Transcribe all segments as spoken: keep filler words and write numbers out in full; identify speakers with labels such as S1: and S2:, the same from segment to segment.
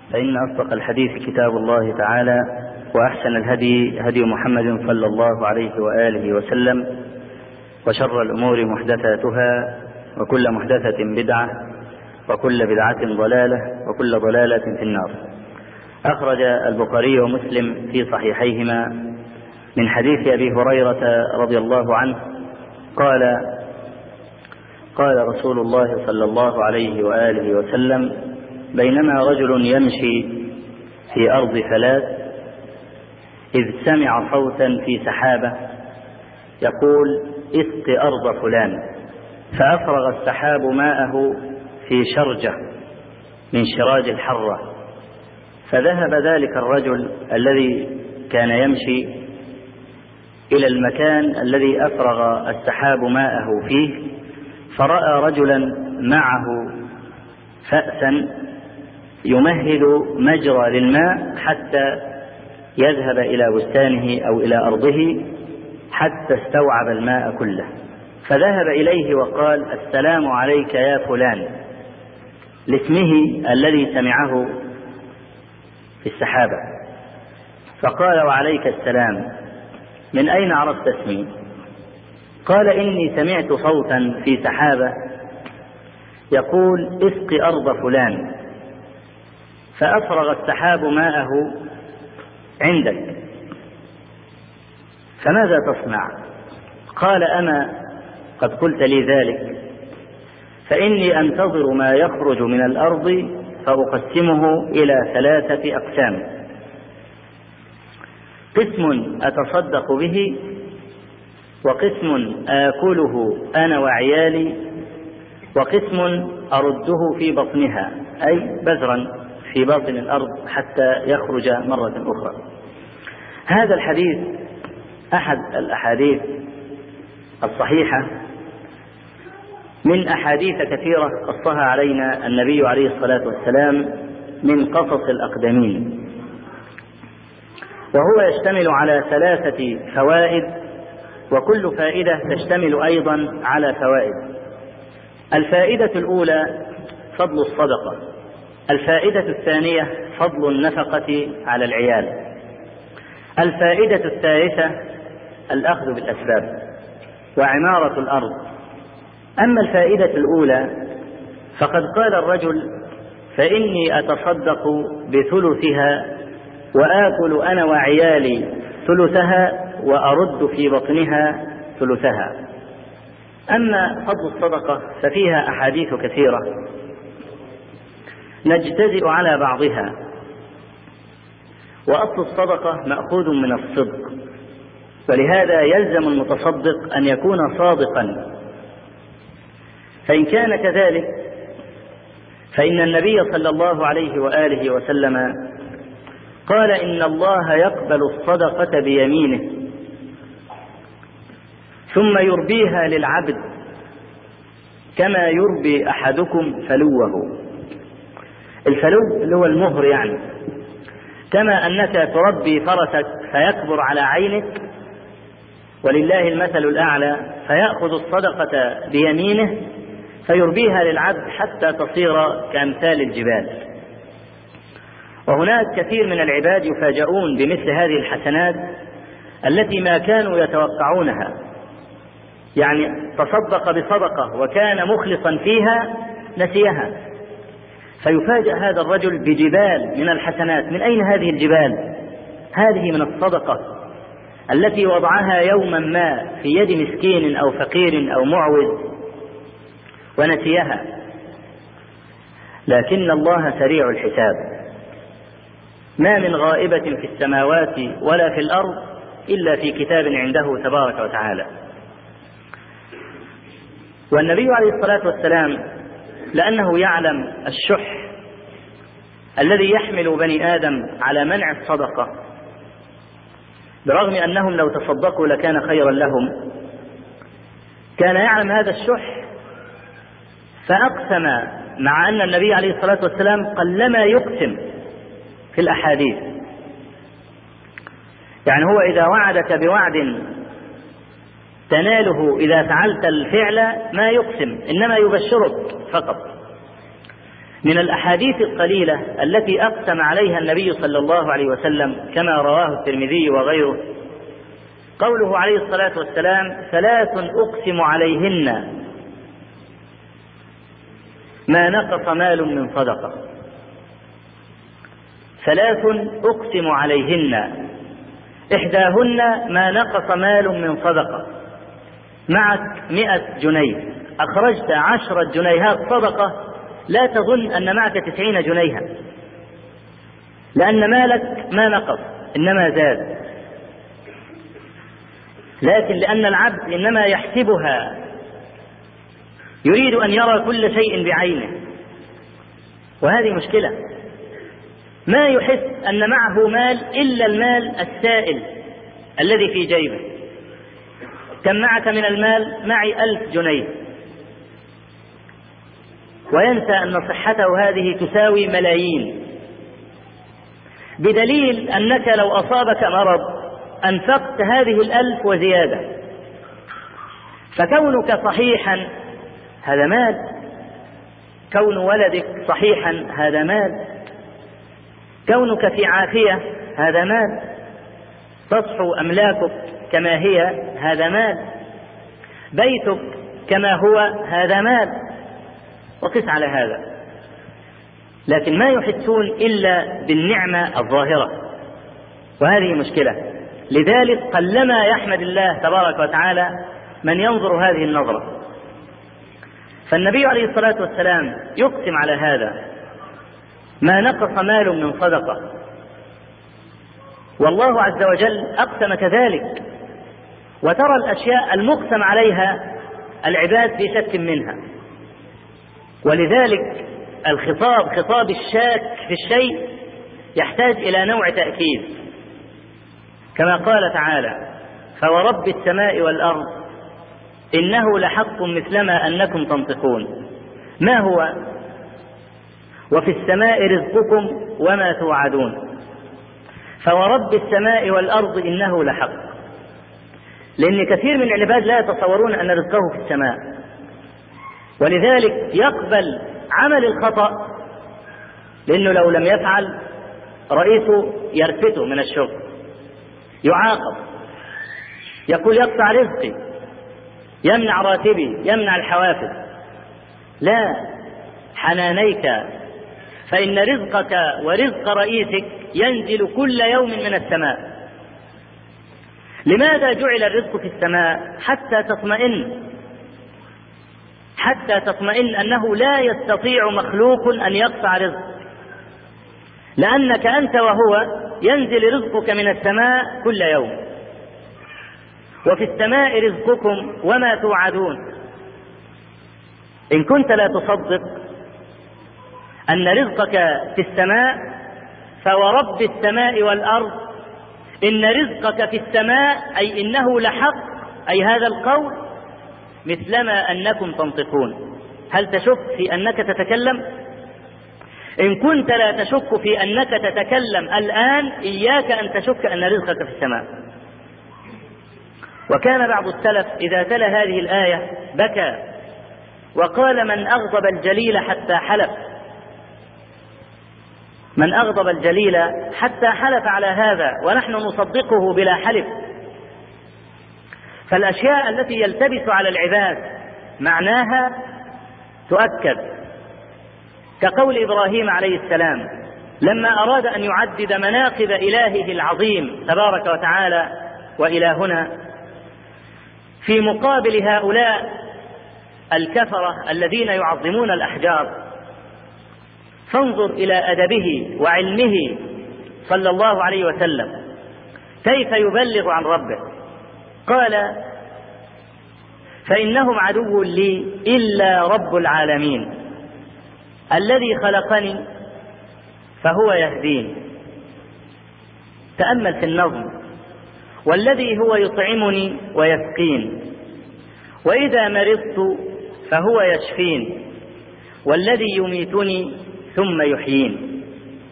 S1: فإن أصدق الحديث كتاب الله تعالى، وأحسن الهدي هدي محمد صلى الله عليه وآله وسلم، وشر الأمور محدثاتها، وكل محدثة بدعة، وكل بدعة ضلالة، وكل ضلالة في النار. أخرج البخاري ومسلم في صحيحيهما من حديث أبي هريرة رضي الله عنه قال: قال رسول الله صلى الله عليه وآله وسلم: بينما رجل يمشي في أرض فلات إذ سمع صوتا في سحابة يقول: اسق أرض فلان، فأفرغ السحاب ماءه في شرجة من شراج الحرة، فذهب ذلك الرجل الذي كان يمشي إلى المكان الذي أفرغ السحاب ماءه فيه، فرأى رجلا معه فأسا يمهد مجرى للماء حتى يذهب إلى بستانه أو إلى أرضه حتى استوعب الماء كله، فذهب إليه وقال: السلام عليك يا فلان، لاسمه الذي سمعه في السحابة. فقال: وعليك السلام، من أين عرفت اسمي؟ قال: إني سمعت صوتا في سحابة يقول: اسق أرض فلان، فأفرغ السحاب ماءه عندك، فماذا تصنع؟ قال: أما قد قلت لي ذلك، فإني أنتظر ما يخرج من الأرض فأقسمه إلى ثلاثة أقسام: قسم أتصدق به، وقسم آكله أنا وعيالي، وقسم أرده في بطنها، أي بذرا في باطن الأرض حتى يخرج مرة أخرى. هذا الحديث أحد الأحاديث الصحيحة من أحاديث كثيرة قصها علينا النبي عليه الصلاة والسلام من قصص الأقدمين، وهو يشتمل على ثلاثة فوائد، وكل فائدة تشتمل أيضا على فوائد. الفائدة الأولى فضل الصدقة، الفائدة الثانية فضل النفقة على العيال، الفائدة الثالثة الأخذ بالأسباب وعمارة الأرض. أما الفائدة الأولى فقد قال الرجل: فإني أتصدق بثلثها وآكل أنا وعيالي ثلثها وأرد في بطنها ثلثها. أما فضل الصدقة ففيها أحاديث كثيرة نجتزئ على بعضها، وأصل الصدقة مأخوذ من الصدق، ولهذا يلزم المتصدق أن يكون صادقا، فإن كان كذلك فإن النبي صلى الله عليه وآله وسلم قال: إن الله يقبل الصدقة بيمينه ثم يربيها للعبد كما يربي أحدكم فلوه. الفلو اللي هو المهر، يعني كما أنك تربي فرسك فيكبر على عينك، ولله المثل الأعلى، فيأخذ الصدقة بيمينه فيربيها للعبد حتى تصير كأمثال الجبال. وهناك كثير من العباد يفاجؤون بمثل هذه الحسنات التي ما كانوا يتوقعونها، يعني تصدق بصدقة وكان مخلصا فيها نسيها، فيفاجأ هذا الرجل بجبال من الحسنات. من أين هذه الجبال؟ هذه من الصدقة التي وضعها يوما ما في يد مسكين أو فقير أو معوز ونسيها. لكن الله سريع الحساب، ما من غائبة في السماوات ولا في الأرض إلا في كتاب عنده تبارك وتعالى. والنبي عليه الصلاة والسلام لأنه يعلم الشح الذي يحمل بني آدم على منع الصدقة، برغم أنهم لو تصدقوا لكان خيرا لهم، كان يعلم هذا الشح فأقسم، مع أن النبي عليه الصلاة والسلام قلما يقسم في الأحاديث. يعني هو إذا وعدك بوعد تناله إذا فعلت الفعل ما يقسم، إنما يبشرك فقط. من الأحاديث القليلة التي أقسم عليها النبي صلى الله عليه وسلم كما رواه الترمذي وغيره قوله عليه الصلاة والسلام: ثلاث أقسم عليهن ما نقص مال من صدقة. ثلاث أقسم عليهن إحداهن ما نقص مال من صدقة. معك مئة جنيه، أخرجت عشرة جنيهات صدقة، لا تظن أن معك تسعين جنيها، لأن مالك ما نقص إنما زاد، لكن لأن العبد إنما يحسبها، يريد أن يرى كل شيء بعينه، وهذه مشكلة. ما يحس أن معه مال إلا المال السائل الذي في جيبه. كم معك من المال؟ معي ألف جنيه، وينسى أن صحته هذه تساوي ملايين، بدليل أنك لو أصابك مرض أنفقت هذه الألف وزيادة، فكونك صحيحا هذا مال، كون ولدك صحيحا هذا مال، كونك في عافية هذا مال، تصحو أملاكك كما هي هذا مال، بيتك كما هو هذا مال، وقس على هذا. لكن ما يحسون إلا بالنعمة الظاهرة، وهذه مشكلة. لذلك قلما يحمد الله تبارك وتعالى من ينظر هذه النظرة. فالنبي عليه الصلاة والسلام يقسم على هذا: ما نقص مال من صدقة. والله عز وجل أقسم كذلك، وترى الأشياء المقسم عليها العباد في شك منها، ولذلك الخطاب خطاب الشاك في الشيء يحتاج إلى نوع تأكيد، كما قال تعالى: فورب السماء والأرض إنه لحق مثلما أنكم تنطقون. ما هو؟ وفي السماء رزقكم وما توعدون. فورب السماء والأرض إنه لحق، لأن كثير من العباد لا يتصورون أن رزقه في السماء، ولذلك يقبل عمل الخطأ، لأنه لو لم يفعل رئيسه يرفته من الشغل، يعاقب، يقول يقطع رزقي، يمنع راتبي، يمنع الحوافز. لا، حنانيك، فإن رزقك ورزق رئيسك ينزل كل يوم من السماء. لماذا جعل الرزق في السماء؟ حتى تطمئن، حتى تطمئن أنه لا يستطيع مخلوق أن يقطع رزق، لأنك أنت وهو ينزل رزقك من السماء كل يوم. وفي السماء رزقكم وما توعدون. إن كنت لا تصدق أن رزقك في السماء، فورب السماء والأرض إن رزقك في السماء، أي إنه لحق، أي هذا القول مثلما أنكم تنطقون. هل تشك في أنك تتكلم؟ إن كنت لا تشك في أنك تتكلم الآن، إياك أن تشك أن رزقك في السماء. وكان بعض السلف إذا تلا هذه الآية بكى وقال: من أغضب الجليل حتى حلف، من أغضب الجليل حتى حلف على هذا، ونحن نصدقه بلا حلف. فالأشياء التي يلتبس على العباد معناها تؤكد، كقول إبراهيم عليه السلام لما أراد أن يعدد مناقب إلهه العظيم تبارك وتعالى وإلهنا في مقابل هؤلاء الكفرة الذين يعظمون الأحجار. فانظر إلى أدبه وعلمه صلى الله عليه وسلم كيف يبلغ عن ربه. قال: فإنهم عدو لي إلا رب العالمين الذي خلقني فهو يهدين. تأمل في النظم: والذي هو يطعمني ويسقين، وإذا مرضت فهو يشفين، والذي يميتني ثم يحيين.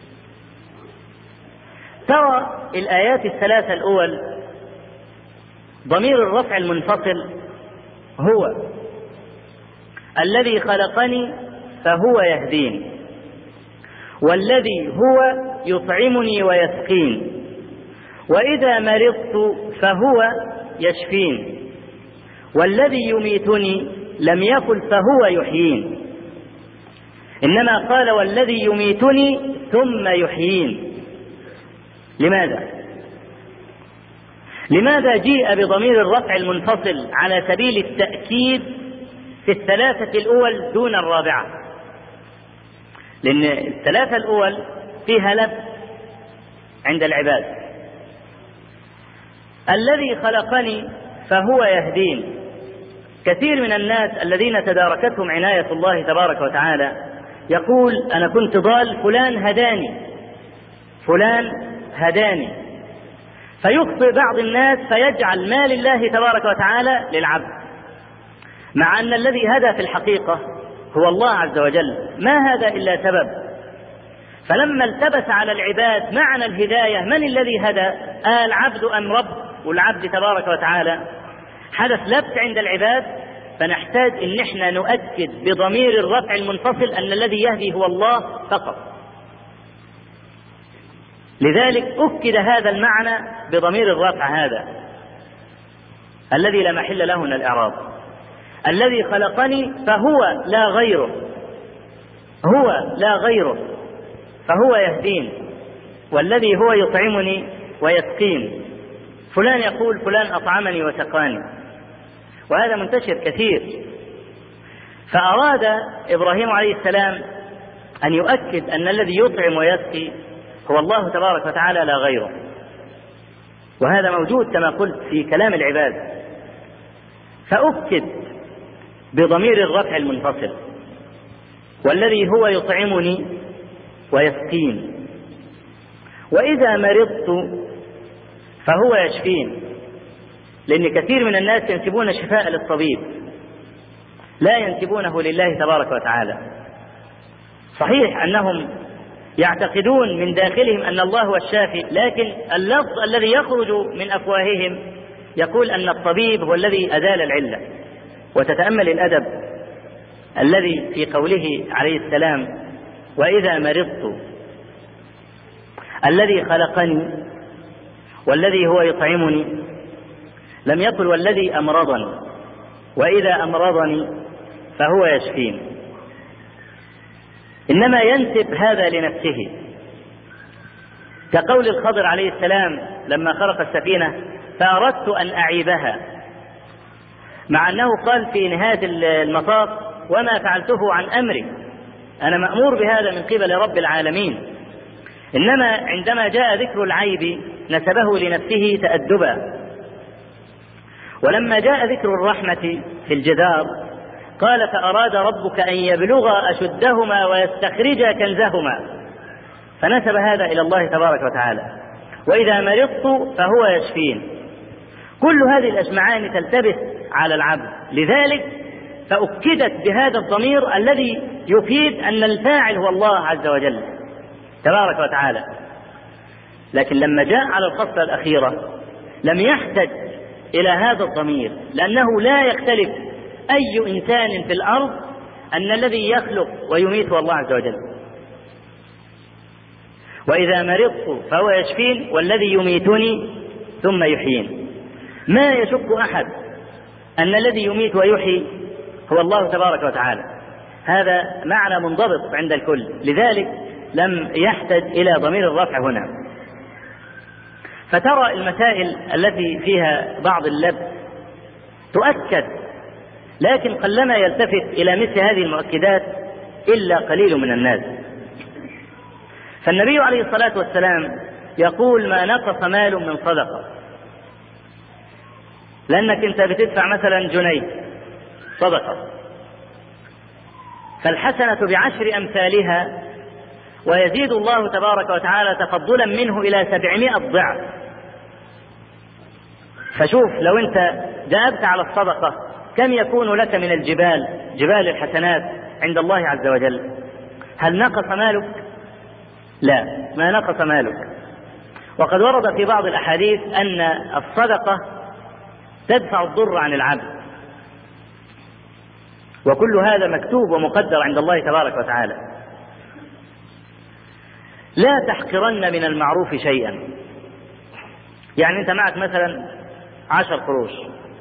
S1: ترى الآيات الثلاثة الأول ضمير الرفع المنفصل هو الذي خلقني فهو يهدين، والذي هو يطعمني ويسقين، وإذا مرضت فهو يشفين، والذي يميتني لم يقل فهو يحيين، إنما قال والذي يميتني ثم يحيين. لماذا؟ لماذا جيء بضمير الرفع المنفصل على سبيل التأكيد في الثلاثة الأول دون الرابعة؟ لأن الثلاثة الأول فيها لبس عند العباد. الذي خلقني فهو يهدين. كثير من الناس الذين تداركتهم عناية الله تبارك وتعالى يقول أنا كنت ضال، فلان هداني، فلان هداني، فيخطئ بعض الناس فيجعل ما لله تبارك وتعالى للعبد، مع أن الذي هدى في الحقيقة هو الله عز وجل، ما هذا إلا سبب. فلما التبس على العباد معنى الهداية، من الذي هدى؟ العبد أم رب؟ والعبد تبارك وتعالى. حدث لبس عند العباد، فنحتاج ان احنا نؤكد بضمير الرفع المنفصل ان الذي يهدي هو الله فقط. لذلك أكد هذا المعنى بضمير الرفع هذا الذي لا محل له من الإعراب. الذي خلقني فهو لا غيره، هو لا غيره، فهو يهدين، والذي هو يطعمني ويسقين. فلان يقول فلان أطعمني وسقاني، وهذا منتشر كثير. فأراد إبراهيم عليه السلام أن يؤكد أن الذي يطعم ويسقي هو الله تبارك وتعالى لا غيره، وهذا موجود كما قلت في كلام العباد. فأكد بضمير الرفع المنفصل والذي هو يطعمني ويسقين، وإذا مرضت فهو يشفين. لأن كثير من الناس ينسبون الشفاء للطبيب، لا ينسبونه لله تبارك وتعالى. صحيح أنهم يعتقدون من داخلهم أن الله هو الشافي، لكن اللفظ الذي يخرج من أفواههم يقول أن الطبيب هو الذي أزال العلة. وتتأمل الأدب الذي في قوله عليه السلام وإذا مرضت، الذي خلقني والذي هو يطعمني، لم يقل والذي أمرضني، وإذا أمرضني فهو يشفين، إنما ينسب هذا لنفسه، كقول الخضر عليه السلام لما خلق السفينة فأردت أن أعيبها، مع أنه قال في نهاية المطاف وما فعلته عن أمري، أنا مأمور بهذا من قبل رب العالمين. إنما عندما جاء ذكر العيب نسبه لنفسه تأدبا. ولما جاء ذكر الرحمة في الجدار قال فأراد ربك أن يبلغ أشدهما ويستخرج كنزهما، فنسب هذا إلى الله تبارك وتعالى. وإذا مرضت فهو يشفين. كل هذه الأسمعان تلتبس على العبد، لذلك فأكدت بهذا الضمير الذي يفيد أن الفاعل هو الله عز وجل تبارك وتعالى. لكن لما جاء على الخصلة الأخيرة لم يحتج إلى هذا الضمير، لأنه لا يختلف أي إنسان في الأرض أن الذي يخلق ويميت هو الله عز وجل. وإذا مرضت فهو يشفين والذي يميتني ثم يحيين. ما يشك أحد أن الذي يميت ويحيي هو الله تبارك وتعالى، هذا معنى منضبط عند الكل، لذلك لم يحتج إلى ضمير الرفع هنا. فترى المسائل التي فيها بعض اللبس تؤكد، لكن قلما يلتفت إلى مثل هذه المؤكدات إلا قليل من الناس. فالنبي عليه الصلاة والسلام يقول ما نقص مال من صدقة، لأنك أنت بتدفع مثلا جنيه صدقة، فالحسنة بعشر أمثالها، ويزيد الله تبارك وتعالى تفضلا منه إلى سبعمائة ضعف. فشوف لو أنت ذهبت على الصدقة كم يكون لك من الجبال، جبال الحسنات عند الله عز وجل. هل نقص مالك؟ لا، ما نقص مالك. وقد ورد في بعض الأحاديث أن الصدقة تدفع الضر عن العبد، وكل هذا مكتوب ومقدر عند الله تبارك وتعالى. لا تحقرن من المعروف شيئا. يعني أنت معك مثلا عشر قروش،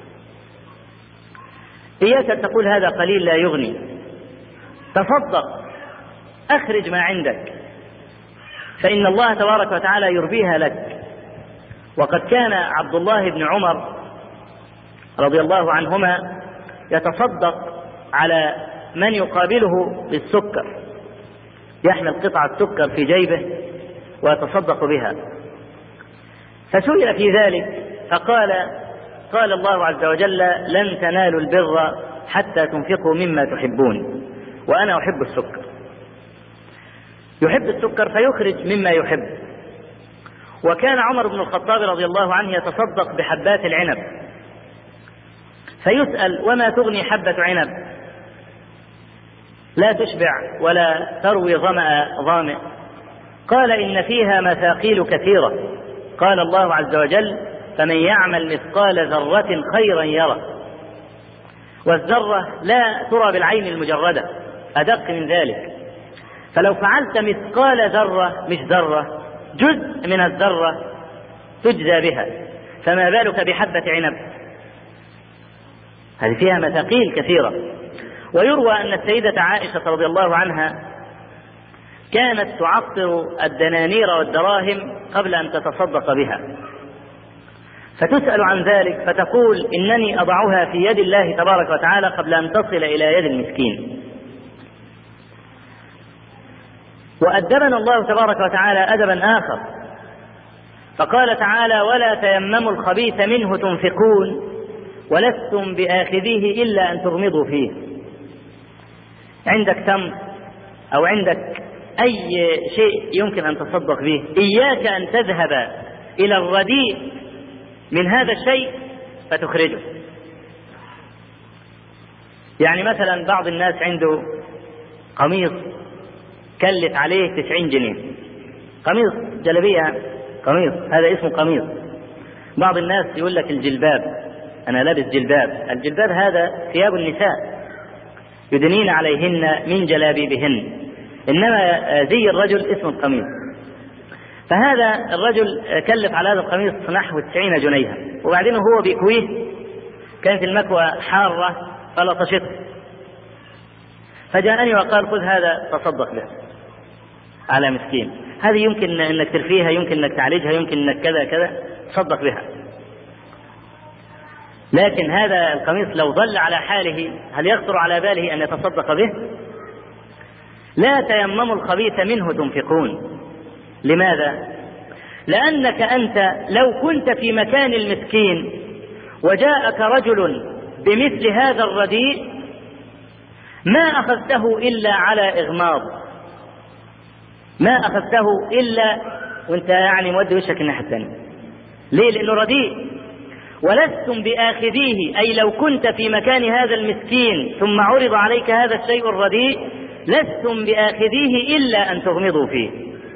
S1: إياك أن تقول هذا قليل لا يغني، تصدق، أخرج ما عندك، فإن الله تبارك وتعالى يربيها لك. وقد كان عبد الله بن عمر رضي الله عنهما يتصدق على من يقابله بالسكر، يحمل قطعة سكر في جيبه ويتصدق بها. فسئل في ذلك فقال: قال الله عز وجل: لن تنالوا البر حتى تنفقوا مما تحبون، وأنا أحب السكر. يحب السكر فيخرج مما يحب. وكان عمر بن الخطاب رضي الله عنه يتصدق بحبات العنب، فيسأل: وما تغني حبة عنب؟ لا تشبع ولا تروي ظمأ ظامئ. قال: إن فيها مثاقيل كثيرة. قال الله عز وجل: فمن يعمل مثقال ذرة خيرا يره. والذرة لا ترى بالعين المجردة، أدق من ذلك. فلو فعلت مثقال ذرة، مش ذرة، جزء من الذرة تجزى بها، فما بالك بحبة عنب؟ هذه فيها مثاقيل كثيرة. ويروى أن السيدة عائشة رضي الله عنها كانت تعطر الدنانير والدراهم قبل أن تتصدق بها، فتسأل عن ذلك فتقول: إنني أضعها في يد الله تبارك وتعالى قبل أن تصل إلى يد المسكين. وأدبنا الله تبارك وتعالى أدبا آخر، فقال تعالى: ولا تيمموا الخبيث منه تنفقون ولستم بآخذيه إلا أن تغمضوا فيه. عندك تمر أو عندك أي شيء يمكن أن تصدق به، إياك أن تذهب إلى الرديء من هذا الشيء فتخرجه. يعني مثلا بعض الناس عنده قميص كلف عليه تسعين جنيه، قميص جلبية، قميص، هذا اسمه قميص. بعض الناس يقول لك الجلباب، أنا لابس جلباب. الجلباب هذا ثياب النساء يدنين عليهن من جلابيبهن، إنما زي الرجل اسمه القميص. فهذا الرجل كلف على هذا القميص نحو تسعين جنيها، وبعدين هو بيكويه كانت المكوى حارة فلطشته، فجاءني وقال: خذ هذا تصدق به على مسكين، هذه يمكن أنك ترفيها، يمكن أنك تعالجها، يمكن أنك كذا كذا، تصدق بها. لكن هذا القميص لو ظل على حاله هل يخطر على باله أن يتصدق به؟ لا تيمموا الخبيث منه تنفقون. لماذا؟ لأنك أنت لو كنت في مكان المسكين وجاءك رجل بمثل هذا الرديء ما أخذته إلا على إغماض، ما أخذته إلا وانت يعني مودي وشك الناحية الثانية. ليه؟ لأنه رديء. ولستم بآخذيه، أي لو كنت في مكان هذا المسكين ثم عرض عليك هذا الشيء الرديء لستم بآخذيه إلا أن تغمضوا فيه.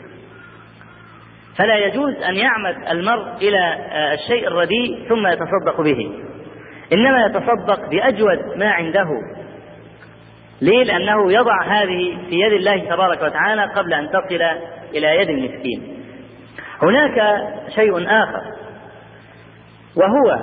S1: فلا يجوز أن يعمد المرء إلى الشيء الرديء ثم يتصدق به، إنما يتصدق بأجود ما عنده. ليه؟ لأنه يضع هذه في يد الله تبارك وتعالى قبل أن تصل إلى يد المسكين. هناك شيء آخر، وهو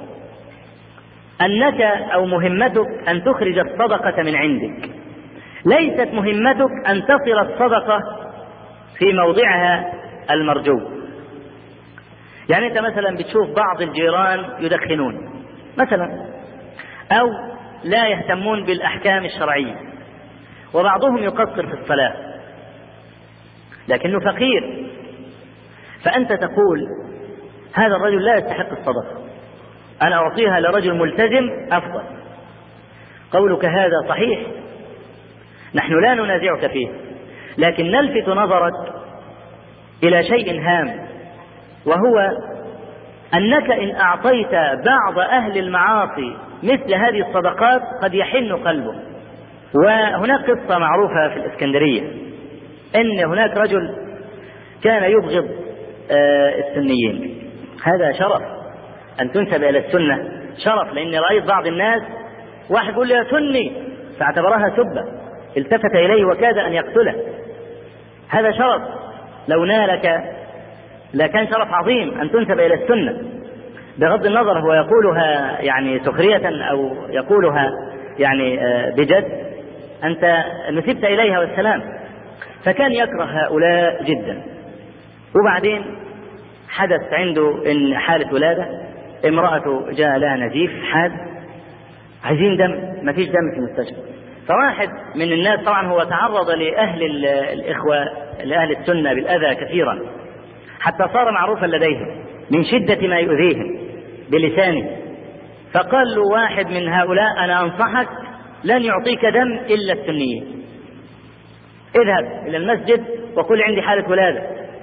S1: أنك أو مهمتك أن تخرج الصدقة من عندك، ليست مهمتك أن تصل الصدقة في موضعها المرجو. يعني أنت مثلا بتشوف بعض الجيران يدخنون مثلا، أو لا يهتمون بالأحكام الشرعية، وبعضهم يقصر في الصلاة لكنه فقير، فأنت تقول هذا الرجل لا يستحق الصدقة، أنا أعطيها لرجل ملتزم أفضل. قولك هذا صحيح، نحن لا ننازعك فيه، لكن نلفت نظرك إلى شيء هام، وهو أنك إن أعطيت بعض أهل المعاصي مثل هذه الصدقات قد يحن قلبه. وهناك قصة معروفة في الإسكندرية أن هناك رجل كان يبغض السنيين. هذا شرف أن تنسب إلى السنة، شرف، لأني رأيت بعض الناس واحد يقول له يا سني فاعتبرها سبة، التفت إليه وكاد أن يقتله. هذا شرف، لو نالك لكان شرف عظيم أن تنسب إلى السنة، بغض النظر هو يقولها يعني سخرية أو يقولها يعني بجد، أنت نسبت إليها والسلام. فكان يكره هؤلاء جدا. وبعدين حدث عنده إن حالة ولادة، امرأته جاء لها نزيف حاد، عايزين دم، ما فيش دم في المستشفى. فواحد من الناس، طبعا هو تعرض لأهل الإخوة لأهل السنة بالأذى كثيرا حتى صار معروفا لديهم من شدة ما يؤذيهم بلسانه. فقال له واحد من هؤلاء: أنا أنصحك لن يعطيك دم إلا السنيين، اذهب إلى المسجد وقل عندي حالة ولادة.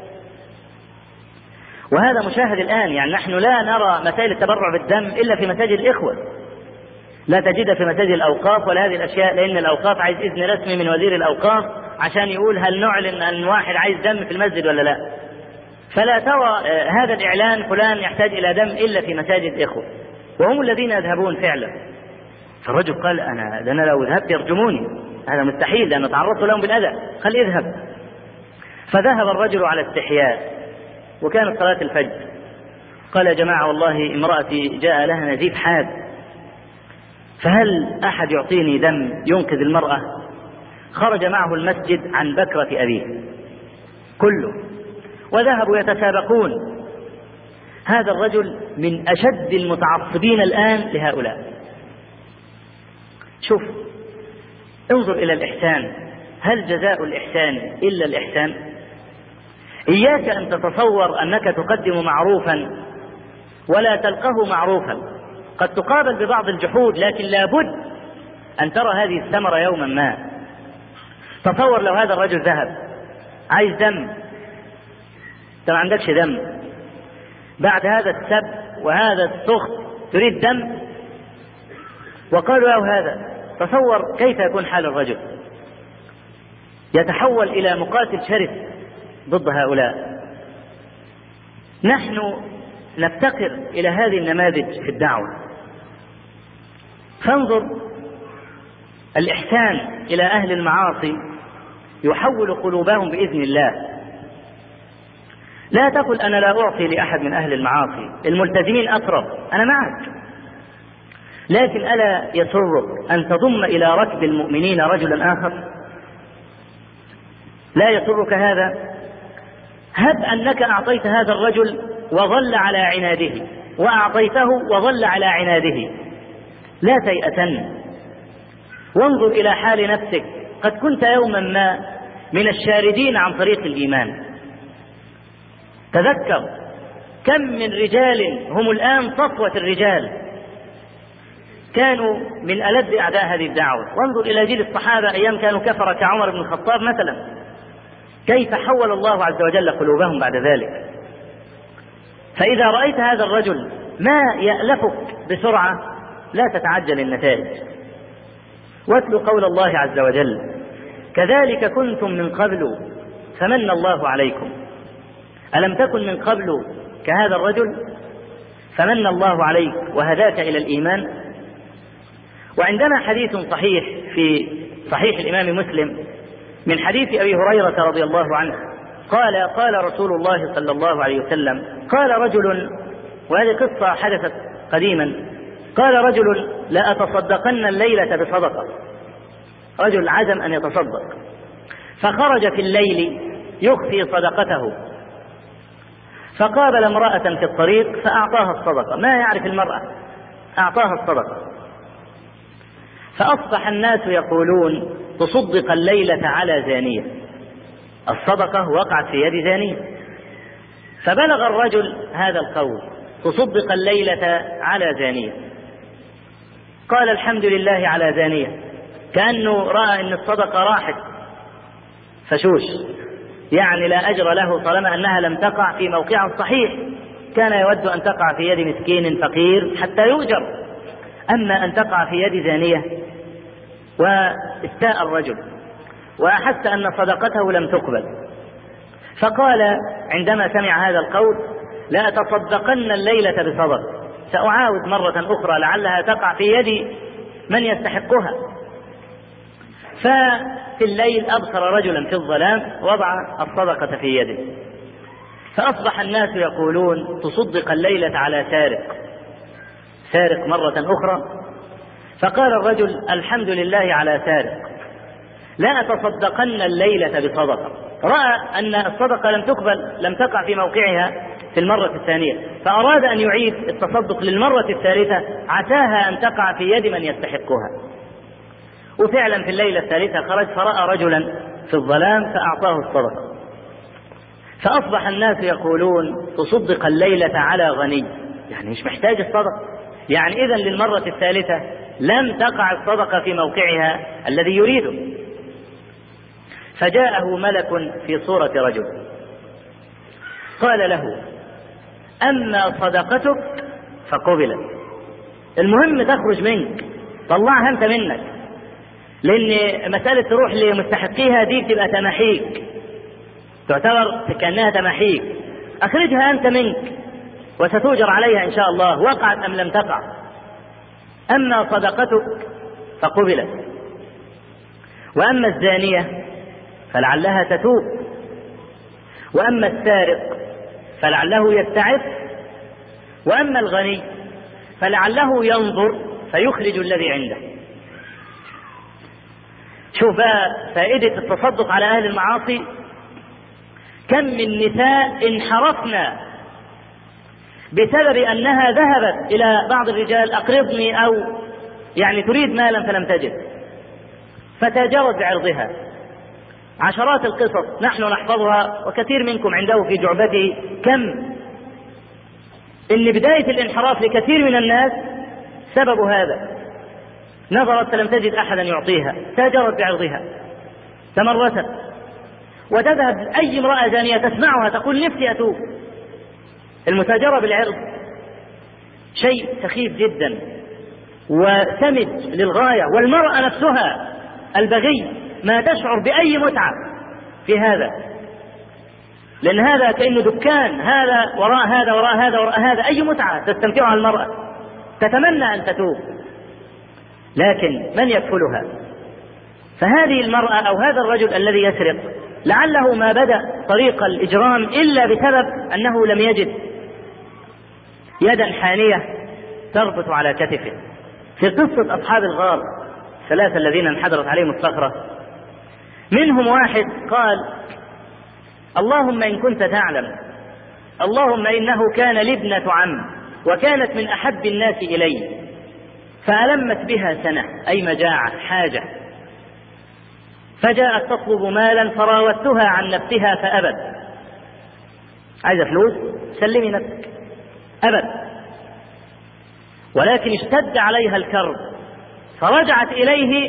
S1: وهذا مشاهد الآن، يعني نحن لا نرى مسائل التبرع بالدم إلا في مساجد الإخوة، لا تجد في مساجد الأوقاف ولا هذه الأشياء، لأن الأوقاف عايز إذن رسمي من وزير الأوقاف عشان يقول هل نعلن أن واحد عايز دم في المسجد ولا لا. فلا ترى هذا الإعلان فلان يحتاج إلى دم إلا في مساجد الإخوة، وهم الذين يذهبون فعلا. فالرجل قال: أنا لأنا لو ذهبت يرجموني، هذا مستحيل لأن تعرضت لهم بالأذى، خلي اذهب. فذهب الرجل على استحياء، وكانت صلاة الفجر. قال: يا جماعة والله امرأتي جاء لها نزيف حاد، فهل أحد يعطيني دم ينقذ المرأة؟ خرج معه المسجد عن بكرة أبيه كله، وذهبوا يتسابقون. هذا الرجل من أشد المتعصبين الآن لهؤلاء. شوف، انظر إلى الإحسان، هل جزاء الإحسان إلا الإحسان؟ إياك أن تتصور أنك تقدم معروفا ولا تلقه معروفا، قد تقابل ببعض الجحود، لكن لابد أن ترى هذه الثمرة يوما ما. تصور لو هذا الرجل ذهب عايز دم، أنت ما عندكش دم، بعد هذا السب وهذا السخط تريد دم، وقالوا له هذا، تصور كيف يكون حال الرجل، يتحول إلى مقاتل شرس ضد هؤلاء. نحن نفتقر إلى هذه النماذج في الدعوة. فانظر، الإحسان إلى أهل المعاصي يحول قلوبهم بإذن الله. لا تقل أنا لا أعطي لأحد من أهل المعاصي، الملتزمين أقرب، أنا معك، لكن ألا يسرك أن تضم إلى ركب المؤمنين رجلا آخر؟ لا يسرك هذا؟ هب أنك أعطيت هذا الرجل وظل على عناده، وأعطيته وظل على عناده، لا تيأسن، وانظر إلى حال نفسك، قد كنت يوما ما من الشاردين عن طريق الإيمان. تذكر كم من رجال هم الآن صفوة الرجال كانوا من ألد أعداء هذه الدعوة. وانظر إلى جيل الصحابة أيام كانوا كفر كعمر بن الخطاب مثلا، كيف حول الله عز وجل قلوبهم بعد ذلك. فإذا رأيت هذا الرجل ما يألفك بسرعة لا تتعجل النتائج. واتل قول الله عز وجل: كذلك كنتم من قبل فمن الله عليكم. ألم تكن من قبل كهذا الرجل فمن الله عليك وهداك إلى الإيمان. وعندنا حديث صحيح في صحيح الإمام مسلم من حديث أبي هريرة رضي الله عنه قال: قال رسول الله صلى الله عليه وسلم: قال رجل، وهذه قصة حدثت قديما، قال رجل: لأتصدقن الليلة بصدقة. رجل عزم أن يتصدق، فخرج في الليل يخفي صدقته، فقابل امرأة في الطريق فأعطاها الصدقة، ما يعرف المرأة، أعطاها الصدقة. فأصبح الناس يقولون: تصدق الليلة على زانية، الصدقة وقعت في يد زانية. فبلغ الرجل هذا القول: تصدق الليلة على زانية. قال: الحمد لله على زانية، كأنه رأى أن الصدقة راحت فشوش، يعني لا أجر له طالما أنها لم تقع في موقعها الصحيح، كان يود أن تقع في يد مسكين فقير حتى يؤجر، أما أن تقع في يد زانية. واستاء الرجل وأحس أن صدقته لم تقبل، فقال عندما سمع هذا القول: لا أتصدقن الليلة بصدق، سأعاود مرة أخرى لعلها تقع في يد من يستحقها. ففي الليل أبصر رجلا في الظلام وضع الصدقة في يده، فأصبح الناس يقولون تصدق الليلة على سارق سارق مرة أخرى. فقال الرجل الحمد لله على سارق، لا أتصدقن الليلة بصدقة. رأى أن الصدقة لم تقبل، لم تقع في موقعها في المرة الثانية، فأراد أن يعيد التصدق للمرة الثالثة عساها أن تقع في يد من يستحقها. وفعلا في الليلة الثالثة خرج فرأى رجلا في الظلام فأعطاه الصدقة، فأصبح الناس يقولون تصدق الليلة على غني، يعني مش محتاج الصدقة، يعني إذن للمرة الثالثة لم تقع الصدقة في موقعها الذي يريده. فجاءه ملك في صورة رجل قال له أما صدقتك فقبلت، المهم تخرج منك، طلعها أنت منك، لأن مسألة تروح لمستحقيها دي بتبقى تمحيك، تعتبر كأنها تمحيك، أخرجها أنت منك وستؤجر عليها إن شاء الله وقعت أم لم تقع. أما صدقتك فقبلت، وأما الزانية فلعلها تتوب، وأما السارق فلعله يستعف، وأما الغني فلعله ينظر فيخرج الذي عنده. شوف بقى فائدة التصدق على أهل المعاصي. كم من نساء انحرفنا بسبب أنها ذهبت إلى بعض الرجال أقرضني، أو يعني تريد مالا فلم تجد، فتاجرت بعرضها. عشرات القصص نحن نحفظها وكثير منكم عنده في جعبته كم إن بداية الانحراف لكثير من الناس سبب هذا، نظرت فلم تجد أحدا يعطيها، تاجرت بعرضها، تمرست، وتذهب أي امرأة زانية تسمعها تقول نفسي أتوب. المتاجرة بالعرض شيء سخيف جدا وسمج للغاية، والمرأة نفسها البغي ما تشعر بأي متعة في هذا، لأن هذا كأنه دكان، هذا وراء هذا وراء هذا وراء هذا، أي متعة تستمتعها المرأة، تتمنى أن تتوب، لكن من يكفلها؟ فهذه المرأة أو هذا الرجل الذي يسرق لعله ما بدأ طريق الإجرام إلا بسبب أنه لم يجد يدا حانية تربط على كتفه. في قصة أصحاب الغار ثلاثة الذين انحدرت عليهم الصخرة، منهم واحد قال اللهم إن كنت تعلم، اللهم إنه كان لابنة عم وكانت من أحب الناس إلي، فألمت بها سنة أي مجاعة حاجة، فجاءت تطلب مالا فراودتها عن نفسها فأبت، عايزة فلوس سلمي نفسك، أبت، ولكن اشتد عليها الكرب فرجعت إليه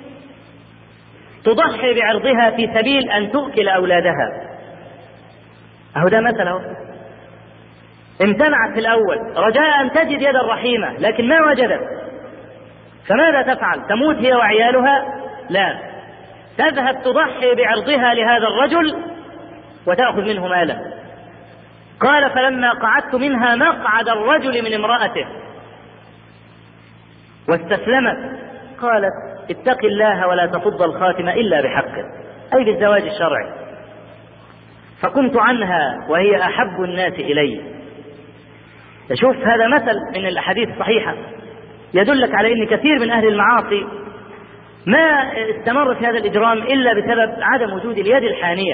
S1: تضحي بعرضها في سبيل أن تؤكل أولادها. أهو ده مثلا، امتنعت في الأول رجاء أن تجد يدا رحيمة لكن ما وجدت، فماذا تفعل؟ تموت هي وعيالها؟ لا، تذهب تضحي بعرضها لهذا الرجل وتأخذ منه مالا. قال فلما قعدت منها مقعد الرجل من امرأته واستسلمت، قالت اتق الله ولا تفض الخاتمة إلا بحقه، أي بالزواج الشرعي، فقمت عنها وهي أحب الناس إلي. تشوف هذا مثل من الأحاديث الصحيحة يدلك على أن كثير من أهل المعاصي ما استمر في هذا الإجرام إلا بسبب عدم وجود اليد الحانية.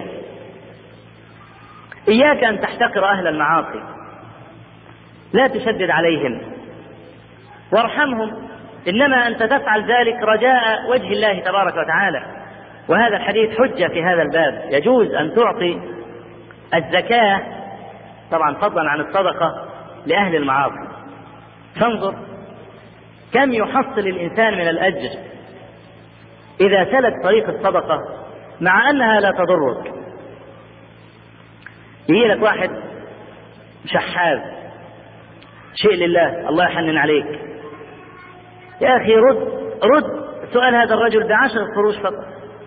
S1: إياك أن تحتقر أهل المعاصي، لا تشدد عليهم وارحمهم، إنما أنت تفعل ذلك رجاء وجه الله تبارك وتعالى. وهذا الحديث حجة في هذا الباب، يجوز أن تعطي الزكاة طبعا فضلا عن الصدقة لأهل المعاصي. فانظر كم يحصل الإنسان من الأجر إذا سلك طريق الصدقة مع أنها لا تضرك. يجي لك واحد شحاذ شيء لله الله يحنن عليك، يا أخي رد رد سؤال هذا الرجل بعشر قروش فقط،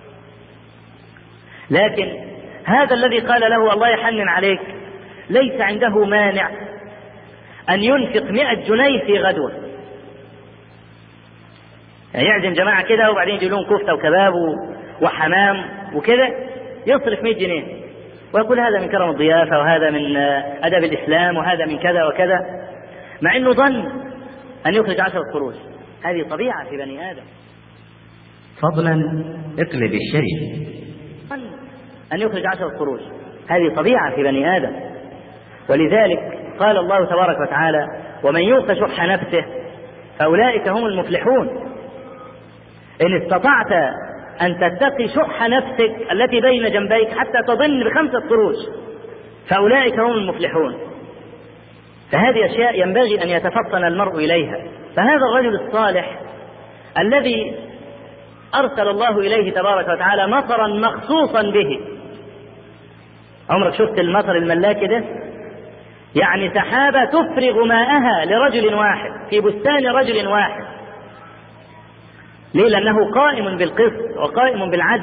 S1: لكن هذا الذي قال له الله يحنن عليك ليس عنده مانع أن ينفق مئة جنيه في غدوة، يعني يعزم جماعة كده وبعدين يجيب لهم كفتة وكباب وحمام وكده، يصرف مئة جنيه ويقول هذا من كرم الضيافة وهذا من أدب الإسلام وهذا من كذا وكذا، مع أنه ظن أن يخرج عشرة قروش. هذه طبيعة في بني آدم.
S2: فضلا اقلب الشيء.
S1: أن يخرج عشرة قروش هذه طبيعة في بني آدم. ولذلك قال الله تبارك وتعالى: ومن يوق شح نفسه فأولئك هم المفلحون. إن استطعت أن تتقي شح نفسك التي بين جنبيك حتى تظن بخمسة قروش فأولئك هم المفلحون. فهذه أشياء ينبغي أن يتفطن المرء إليها. فهذا الرجل الصالح الذي أرسل الله إليه تبارك وتعالى مطرا مخصوصا به. عمرك شفت المطر الملاكي ده؟ يعني سحابة تفرغ ماءها لرجل واحد في بستان رجل واحد. ليه؟ لأنه قائم بالقسط وقائم بالعدل.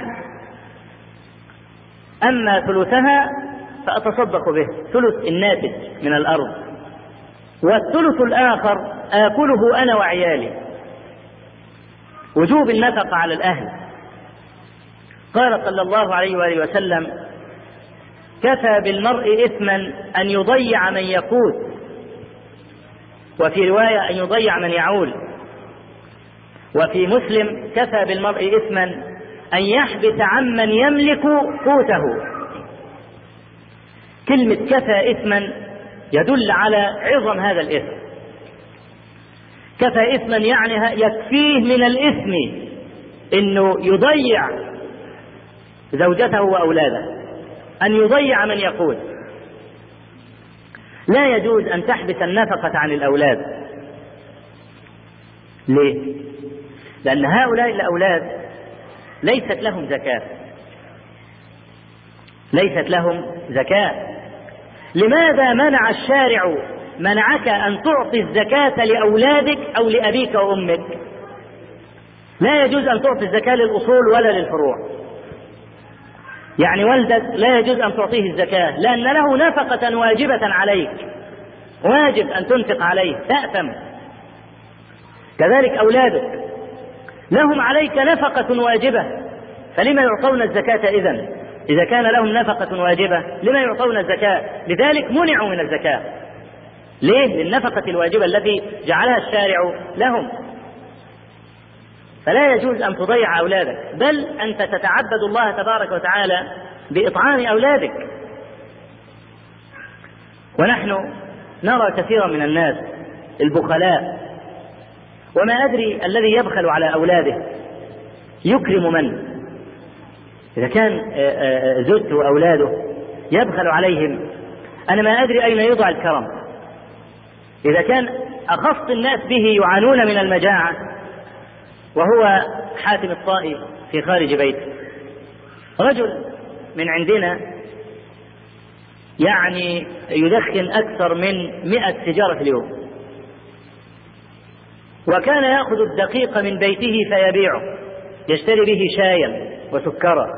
S1: أما ثلثها فأتصدق به، ثلث الناتج من الأرض، والثلث الآخر آكله أنا وعيالي. وجوب النفقة على الأهل. قال صلى الله عليه وآله وسلم: كفى بالمرء إثما أن يضيع من يقوت، وفي رواية أن يضيع من يعول. وفي مسلم: كفى بالمرء إثما أن يحبس عمن يملك قوته. كلمة كفى إثما يدل على عظم هذا الإثم. كفى إثما يعني يكفيه من الإثم إنه يضيع زوجته وأولاده، أن يضيع من يقود. لا يجوز أن تحبس النفقة عن الأولاد. ليه؟ لأن هؤلاء الأولاد ليست لهم زكاة، ليست لهم زكاة. لماذا منع الشارع منعك أن تعطي الزكاة لأولادك أو لأبيك وأمك؟ لا يجوز أن تعطي الزكاة للأصول ولا للفروع. يعني ولدك لا يجوز أن تعطيه الزكاة لأن له نفقة واجبة عليك، واجب أن تنفق عليه، تأثم. كذلك أولادك لهم عليك نفقة واجبة، فلما يعطون الزكاة إذن؟ إذا كان لهم نفقة واجبة لما يعطون الزكاة؟ لذلك منعوا من الزكاة. ليه؟ للنفقة الواجبة التي جعلها الشارع لهم. فلا يجوز أن تضيع أولادك، بل أنت تتعبد الله تبارك وتعالى بإطعام أولادك. ونحن نرى كثيرا من الناس البخلاء، وما أدري الذي يبخل على أولاده يكرم من؟ إذا كان زوجته وأولاده يبخل عليهم، أنا ما أدري أين يضع الكرم. إذا كان أخص الناس به يعانون من المجاعة وهو حاتم الطائي في خارج بيته. رجل من عندنا يعني يدخن أكثر من مئة سيجارة في اليوم، وكان يأخذ الدقيق من بيته فيبيعه، يشتري به شايا وسكرا،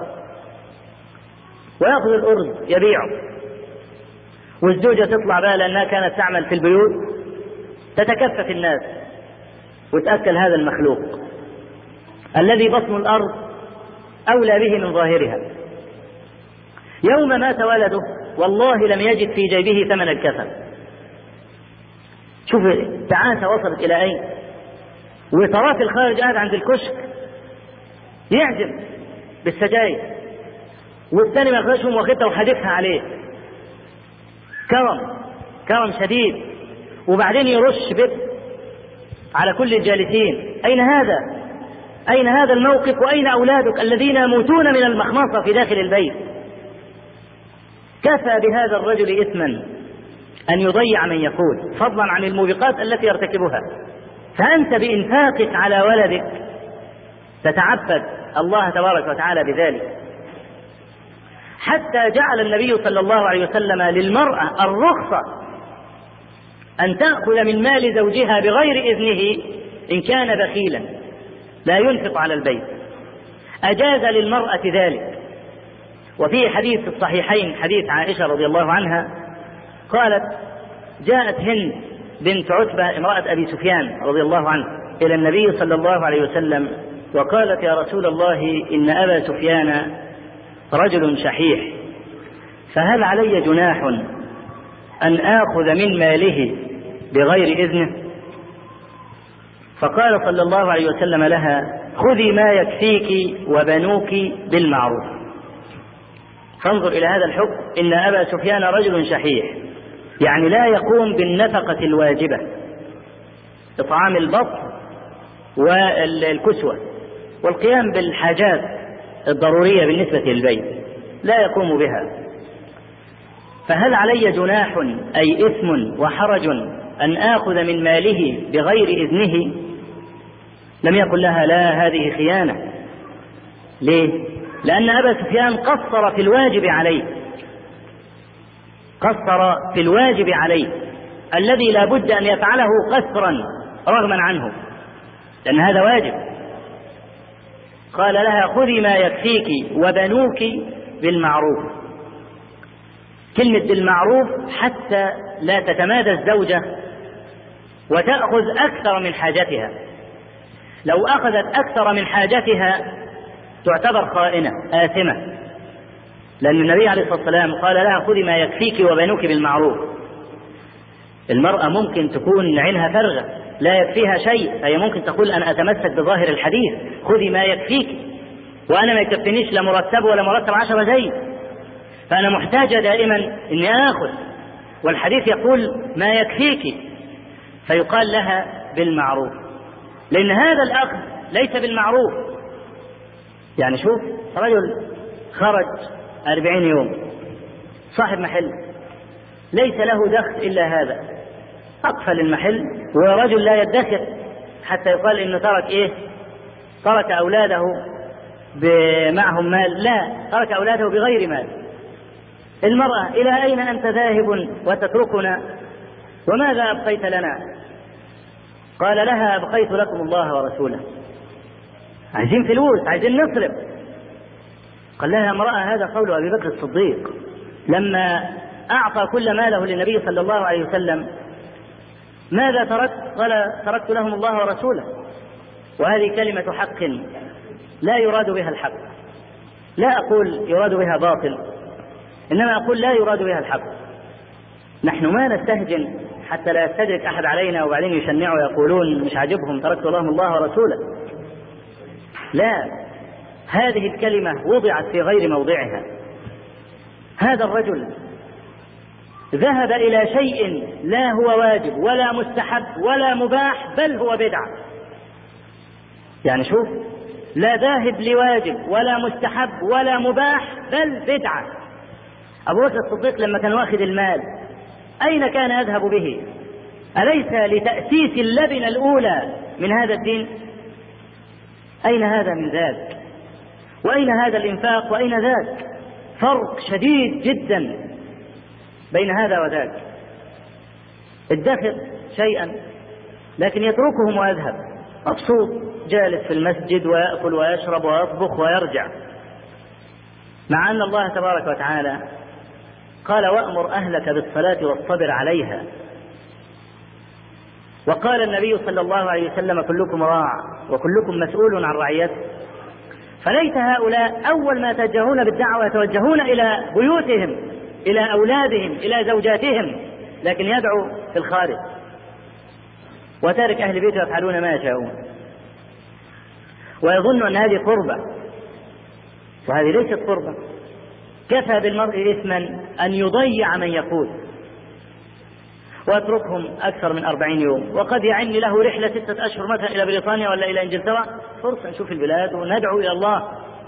S1: ويأخذ الأرز يبيعه. والزوجة تطلع بها لأنها كانت تعمل في البيوت تتكفف الناس وتأكل هذا المخلوق الذي بطن الأرض أولى به من ظاهرها. يوم مات ولده والله لم يجد في جيبه ثمن الكفن. شوف التعاسة وصلت إلى أين. وتراه في الخارج قاعد عند الكشك يعزم بالسجاير، والثاني ما يخرجهم واخدها وحدفها عليه. كرم كرم شديد. وبعدين يرش بيت على كل الجالسين. أين هذا؟ أين هذا الموقف؟ وأين أولادك الذين يموتون من المخمصة في داخل البيت؟ كفى بهذا الرجل إثما أن يضيع من يقود، فضلا عن الموبقات التي يرتكبها. فأنت بإنفاقك على ولدك تتعبد الله تبارك وتعالى بذلك. حتى جعل النبي صلى الله عليه وسلم للمرأة الرخصة أن تأخذ من مال زوجها بغير إذنه إن كان بخيلا لا ينفق على البيت، أجاز للمرأة ذلك. وفي حديث الصحيحين حديث عائشة رضي الله عنها قالت: جاءت هند بنت عتبة امرأة أبي سفيان رضي الله عنه إلى النبي صلى الله عليه وسلم وقالت: يا رسول الله، إن أبا سفيان رجل شحيح، فهل علي جناح أن آخذ من ماله بغير إذنه؟ فقال صلى الله عليه وسلم لها: خذي ما يكفيك وبنوك بالمعروف. فانظر إلى هذا الحكم: إن أبا سفيان رجل شحيح، يعني لا يقوم بالنفقة الواجبة، إطعام البطن والكسوة والقيام بالحاجات الضرورية بالنسبة للبيت، لا يقوم بها. فهل علي جناح أي إثم وحرج أن آخذ من ماله بغير إذنه؟ لم يقل لها: لا، هذه خيانة. ليه؟ لأن أبا سفيان قصر في الواجب عليه، قصر في الواجب عليه الذي لا بد أن يفعله قسرا رغما عنه، لأن هذا واجب. قال لها: خذي ما يكفيك وبنوك بالمعروف. كلمة بالمعروف حتى لا تتمادى الزوجة وتأخذ أكثر من حاجتها. لو أخذت أكثر من حاجتها تعتبر خائنة آثمة، لأن النبي عليه الصلاة والسلام قال لها: خذي ما يكفيك وبنوك بالمعروف. المرأة ممكن تكون عينها فارغة لا يكفيها شيء، فهي ممكن تقول: أنا أتمسك بظاهر الحديث، خذي ما يكفيك، وأنا ما يكفينيش لا مرتب ولا مرتب عشرة زي، فأنا محتاجة دائما إني آخذ، والحديث يقول ما يكفيك، فيقال لها بالمعروف، لأن هذا الأخذ ليس بالمعروف. يعني شوف، رجل خرج أربعين يوم، صاحب محل ليس له دخل إلا هذا، أقفل المحل، ورجل لا يدخر حتى يقال إنه ترك إيه؟ ترك أولاده معهم مال، لا، ترك أولاده بغير مال. المرأة: إلى أين أنت ذاهب وتتركنا؟ وماذا أبقيت لنا؟ قال لها: أبقيت لكم الله ورسوله. عايزين فلوس، عايزين نصرف. قال لها: امرأة، هذا قول أبي بكر الصديق لما أعطى كل ماله للنبي صلى الله عليه وسلم: ماذا تركت؟ قال: تركت لهم الله ورسوله. وهذه كلمة حق لا يراد بها الحق، لا أقول يراد بها باطل، إنما أقول لا يراد بها الحق. نحن ما نستهجن حتى لا يستدرك أحد علينا وبعدين يشنعوا ويقولون مش عاجبهم تركت لهم الله ورسوله. لا، هذه الكلمة وضعت في غير موضعها. هذا الرجل ذهب إلى شيء لا هو واجب ولا مستحب ولا مباح، بل هو بدعة. يعني شوف، لا ذاهب لواجب ولا مستحب ولا مباح، بل بدعة. أبو بكر الصديق لما كان واخذ المال أين كان يذهب به؟ أليس لتأسيس اللبنة الأولى من هذا الدين؟ أين هذا من ذاك؟ وأين هذا الإنفاق وأين ذاك؟ فرق شديد جدا بين هذا وذاك. ادخر شيئا لكن يتركهم ويذهب مبسوط، جالس في المسجد ويأكل ويشرب ويطبخ ويرجع، مع أن الله تبارك وتعالى قال: وأمر أهلك بالصلاة واصطبر عليها. وقال النبي صلى الله عليه وسلم: كلكم راع وكلكم مسؤول عن رعيته. فليس هؤلاء أول ما يتوجهون بالدعوة يتوجهون إلى بيوتهم، إلى أولادهم، إلى زوجاتهم، لكن يدعو في الخارج وتارك أهل بيته يفعلون ما يشاءون، ويظن أن هذه قربة، وهذه ليست قربة. كفى بالمرء إثما أن يضيع من يقول واتركهم أكثر من أربعين يوم، وقد يعني له رحلة ستة أشهر مثلا إلى بريطانيا ولا إلى إنجلترا، فرصة نشوف البلاد وندعو إلى الله.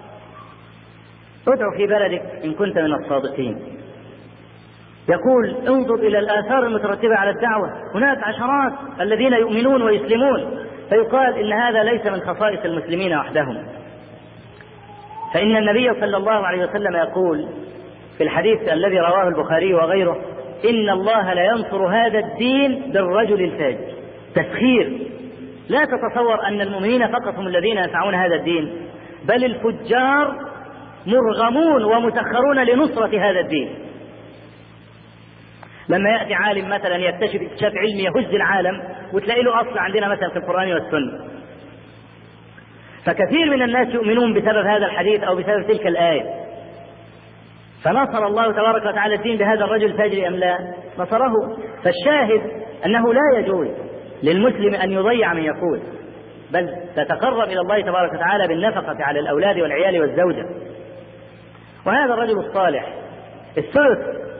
S1: ادعو في بلدك إن كنت من الصادقين. يقول: انظر إلى الآثار المترتبة على الدعوة، هناك عشرات الذين يؤمنون ويسلمون، فيقال إن هذا ليس من خصائص المسلمين وحدهم. فإن النبي صلى الله عليه وسلم يقول في الحديث الذي رواه البخاري وغيره: إن الله لا ينصر هذا الدين بالرجل الفاجر. تسخير. لا تتصور أن المؤمنين فقط هم الذين ينفعون هذا الدين، بل الفجار مرغمون ومسخرون لنصرة هذا الدين. لما يأتي عالم مثلا يكتشف اكتشاف علمي يهز العالم وتلاقي له أصل عندنا مثلا في القرآن والسنة. فكثير من الناس يؤمنون بسبب هذا الحديث أو بسبب تلك الآية. فنصر الله تبارك وتعالى الدين بهذا الرجل الفاجر أم لا؟ نصره. فالشاهد أنه لا يجوز للمسلم أن يضيع من يقول، بل تتقرب إلى الله تبارك وتعالى بالنفقة على الأولاد والعيال والزوجة. وهذا الرجل الصالح الثلث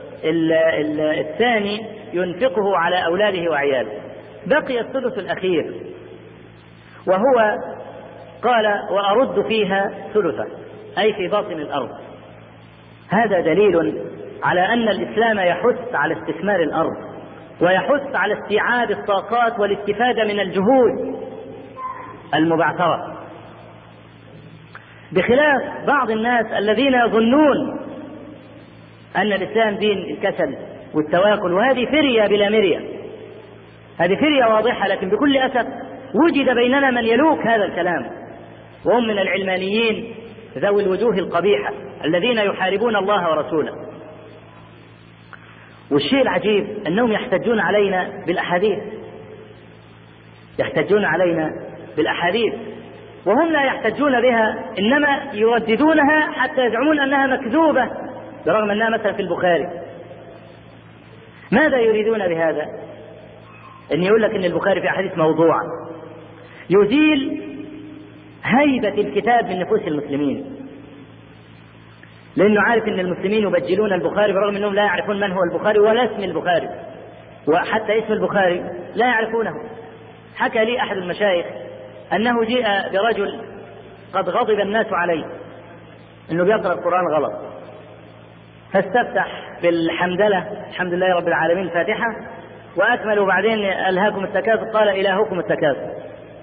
S1: الثاني ينفقه على أولاده وعياله، بقي الثلث الأخير وهو قال وأرد فيها ثلثة، أي في باطن الأرض. هذا دليل على أن الإسلام يحث على استثمار الأرض ويحث على استيعاب الطاقات والاستفادة من الجهود المبعثرة، بخلاف بعض الناس الذين يظنون أن الإسلام دين الكسل والتواكل، وهذه فرية بلا مرية، هذه فرية واضحة. لكن بكل أسف وجد بيننا من يلوك هذا الكلام، وهم من العلمانيين ذوي الوجوه القبيحة الذين يحاربون الله ورسوله. والشيء العجيب أنهم يحتجون علينا بالأحاديث، يحتجون علينا بالأحاديث وهم لا يحتجون بها، إنما يرددونها حتى يزعمون أنها مكذوبة برغم أنها مثلا في البخاري. ماذا يريدون بهذا؟ أن يقول لك أن البخاري في أحاديث موضوعة، يزيل هيبة الكتاب من نفوس المسلمين، لأنه عارف أن المسلمين يبجلون البخاري برغم أنهم لا يعرفون من هو البخاري ولا اسم البخاري، وحتى اسم البخاري لا يعرفونه. حكى لي أحد المشايخ أنه جاء برجل قد غضب الناس عليه أنه بيقرأ القرآن غلط، فاستفتح بالحمدلة الحمد لله رب العالمين الفاتحة وأكمل، وبعدين ألهاكم التكاثر قال إلهكم التكاثر.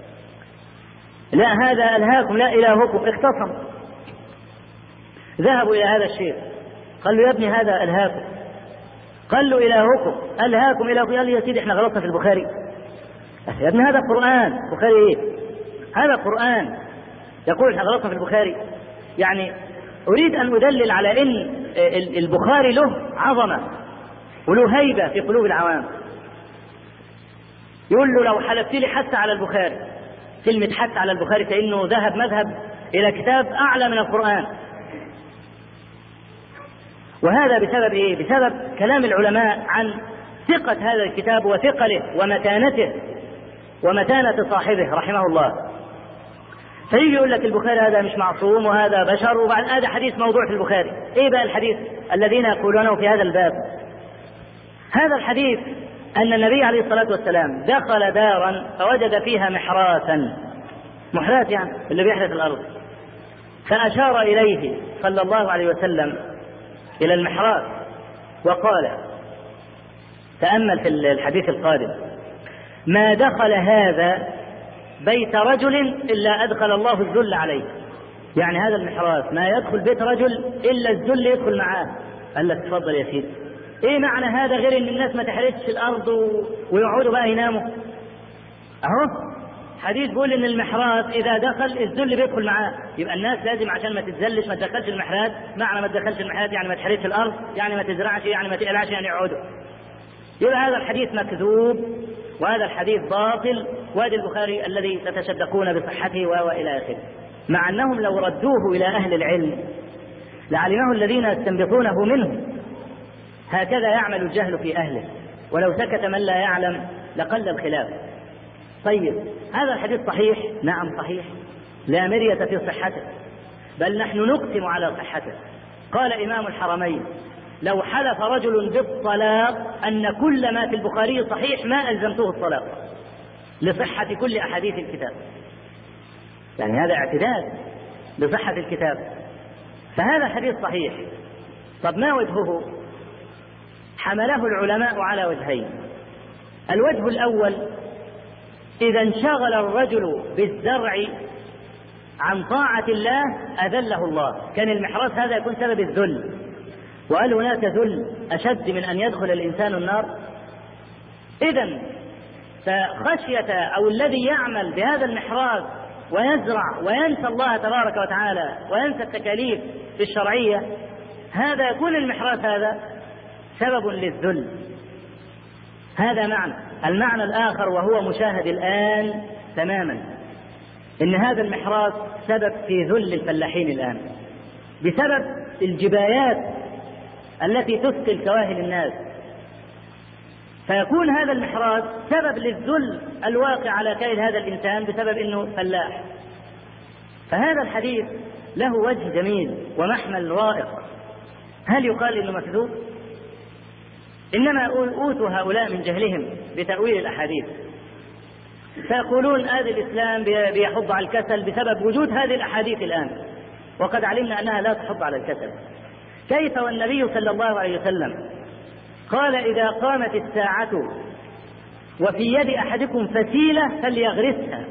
S1: لا هذا ألهاكم لا إلهكم، اختصم. ذهبوا إلى هذا الشيخ قال له يا ابني هذا ألهاكم، قال له إلهكم ألهاكم إلهكم. قال لي يا سيدي احنا غلطنا في البخاري. يا ابني هذا قرآن، بخاري ايه؟ هذا قرآن يقول احنا غلطنا في البخاري. يعني أريد أن أدلل على أن البخاري له عظمة وله هيبة في قلوب العوام. يقول له لو حلفت لي حتى على البخاري، كلمة حتى على البخاري فإنه ذهب مذهب إلى كتاب أعلى من القرآن. وهذا بسبب إيه؟ بسبب كلام العلماء عن ثقة هذا الكتاب وثقله ومتانته ومتانة صاحبه رحمه الله. فيجي يقول لك البخاري هذا مش معصوم وهذا بشر، وبعد هذا حديث موضوع في البخاري. ايه بقى الحديث الذين يقولونه في هذا الباب؟ هذا الحديث أن النبي عليه الصلاة والسلام دخل دارا فوجد فيها محراسا، محراس يعني اللي بيحرث الأرض، فأشار إليه صلى الله عليه وسلم إلى المحراس وقال، تأمل في الحديث القادم، ما دخل هذا بيت رجل إلا أدخل الله الذل عليه. يعني هذا المحراس ما يدخل بيت رجل إلا الذل يدخل معاه. قال لك تفضل يا سيدي. إيه معنى هذا غير إن الناس ما تحرسش الأرض ويقعدوا بقى يناموا؟ أهو حديث بيقول إن المحراس إذا دخل الذل بيدخل معاه. يبقى الناس لازم عشان ما تتذلش ما تدخلش المحراس. معنى ما تدخلش المحراس يعني ما تحرسش الأرض، يعني ما تزرعش، يعني ما تقلعش، يعني يقعدوا. يبقى هذا الحديث مكذوب وهذا الحديث باطل، وهذا البخاري الذي تتشدقون بصحته وإلى آخره. مع أنهم لو ردوه إلى أهل العلم لعلمه الذين يستنبطونه منه. هكذا يعمل الجهل في أهله، ولو سكت من لا يعلم لقل الخلاف. طيب هذا الحديث صحيح؟ نعم صحيح، لا مرية في صحته، بل نحن نقسم على صحته. قال إمام الحرمين لو حلف رجل بالطلاق أن كل ما في البخاري صحيح ما ألزمته الطلاق لصحة كل أحاديث الكتاب. يعني هذا اعتداد بصحة الكتاب. فهذا حديث صحيح. طب ما وجهه؟ حمله العلماء على وجهين. الوجه الأول، إذا انشغل الرجل بالزرع عن طاعة الله أذله الله، كان المحراس هذا يكون سبب الذل. وهل هناك ذل أشد من أن يدخل الإنسان النار؟ إذن فخشية أو الذي يعمل بهذا المحراس ويزرع وينسى الله تبارك وتعالى وينسى التكاليف الشرعية، هذا يكون المحراس هذا سبب للذل. هذا معنى. المعنى الآخر وهو مشاهد الآن تماما، إن هذا المحراث سبب في ذل الفلاحين الآن بسبب الجبايات التي تثقل كواهل الناس، فيكون هذا المحراث سبب للذل الواقع على كاهل هذا الإنسان بسبب أنه فلاح. فهذا الحديث له وجه جميل ومحمل رائق. هل يقال إنه مكذوب؟ إنما أوتوا هؤلاء من جهلهم بتأويل الأحاديث، فيقولون هذا الإسلام بيحض على الكسل بسبب وجود هذه الأحاديث الآن، وقد علمنا أنها لا تحض على الكسل. كيف والنبي صلى الله عليه وسلم قال إذا قامت الساعة وفي يد أحدكم فسيلة فليغرسها.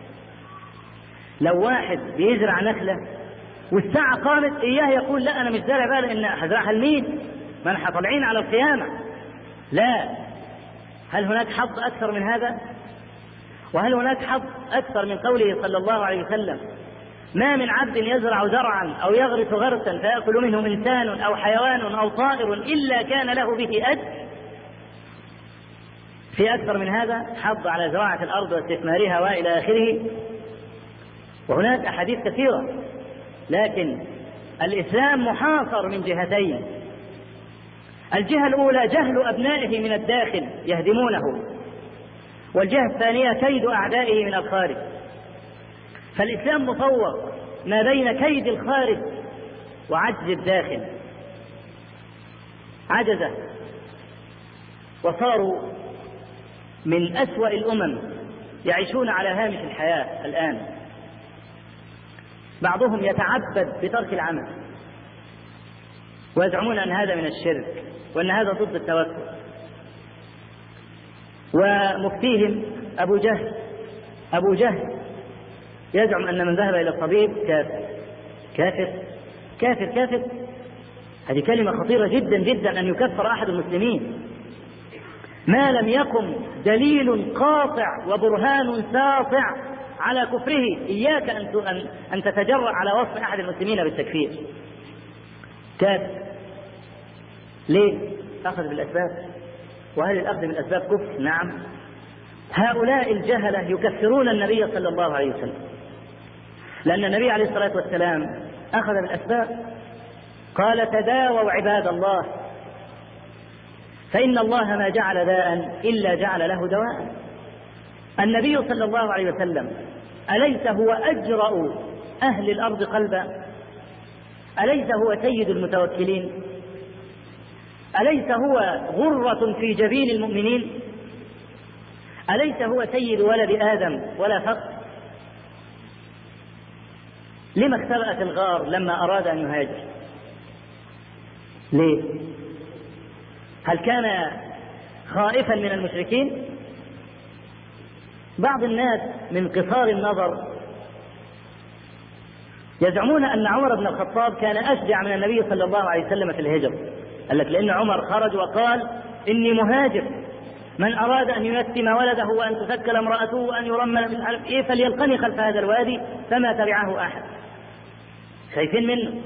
S1: لو واحد بيزرع نخلة والساعة قامت إياه يقول لا أنا مش زارع بقى لأن هزرعها الميت، ما نحن طالعين على القيامة. لا، هل هناك حظ أكثر من هذا؟ وهل هناك حظ أكثر من قوله صلى الله عليه وسلم ما من عبد يزرع زرعا أو يغرس غرسا فيأكل منه إنسان أو حيوان أو طائر إلا كان له به أجر؟ في أكثر من هذا حظ على زراعة الأرض واستثمارها وإلى آخره. وهناك أحاديث كثيرة، لكن الإسلام محاصر من جهتين. الجهة الأولى جهل أبنائه من الداخل يهدمونه، والجهة الثانية كيد أعدائه من الخارج. فالإسلام مطور ما بين كيد الخارج وعجز الداخل. عجزه وصاروا من أسوأ الأمم يعيشون على هامش الحياة الآن. بعضهم يتعبد بترك العمل ويزعمون أن هذا من الشرك وأن هذا ضد التوكل. ومفتيهم أبو جهل أبو جهل يزعم أن من ذهب إلى الطبيب كافر. كافر كافر كافر هذه كلمة خطيرة جدا جدا، أن يكفر أحد المسلمين ما لم يقم دليل قاطع وبرهان ساطع على كفره. إياك أن أن تتجرأ على وصف أحد المسلمين بالتكفير. كافر ليه؟ أخذ بالأسباب. وهل الأخذ بالأسباب كفر؟ نعم. هؤلاء الجهلة يكفرون النبي صلى الله عليه وسلم، لأن النبي عليه الصلاة والسلام أخذ بالأسباب. قال تداووا عباد الله فإن الله ما جعل داء إلا جعل له دواء. النبي صلى الله عليه وسلم أليس هو أجرأ أهل الأرض قلبا؟ أليس هو سيد المتوكلين؟ أليس هو غرة في جبين المؤمنين؟ أليس هو سيد ولد آدم ولا فقر؟ لما اختبأت الغار لما أراد أن يهاجر؟ ليه؟ هل كان خائفا من المشركين؟ بعض الناس من قصار النظر يزعمون أن عمر بن الخطاب كان أشجع من النبي صلى الله عليه وسلم في الهجرة. قال لك لأن عمر خرج وقال إني مهاجر، من أراد أن ييتم ولده وأن تثكل امرأته وأن يرمل مش عارف إيه فليلقني خلف هذا الوادي، فما تبعه أحد. خايفين منه.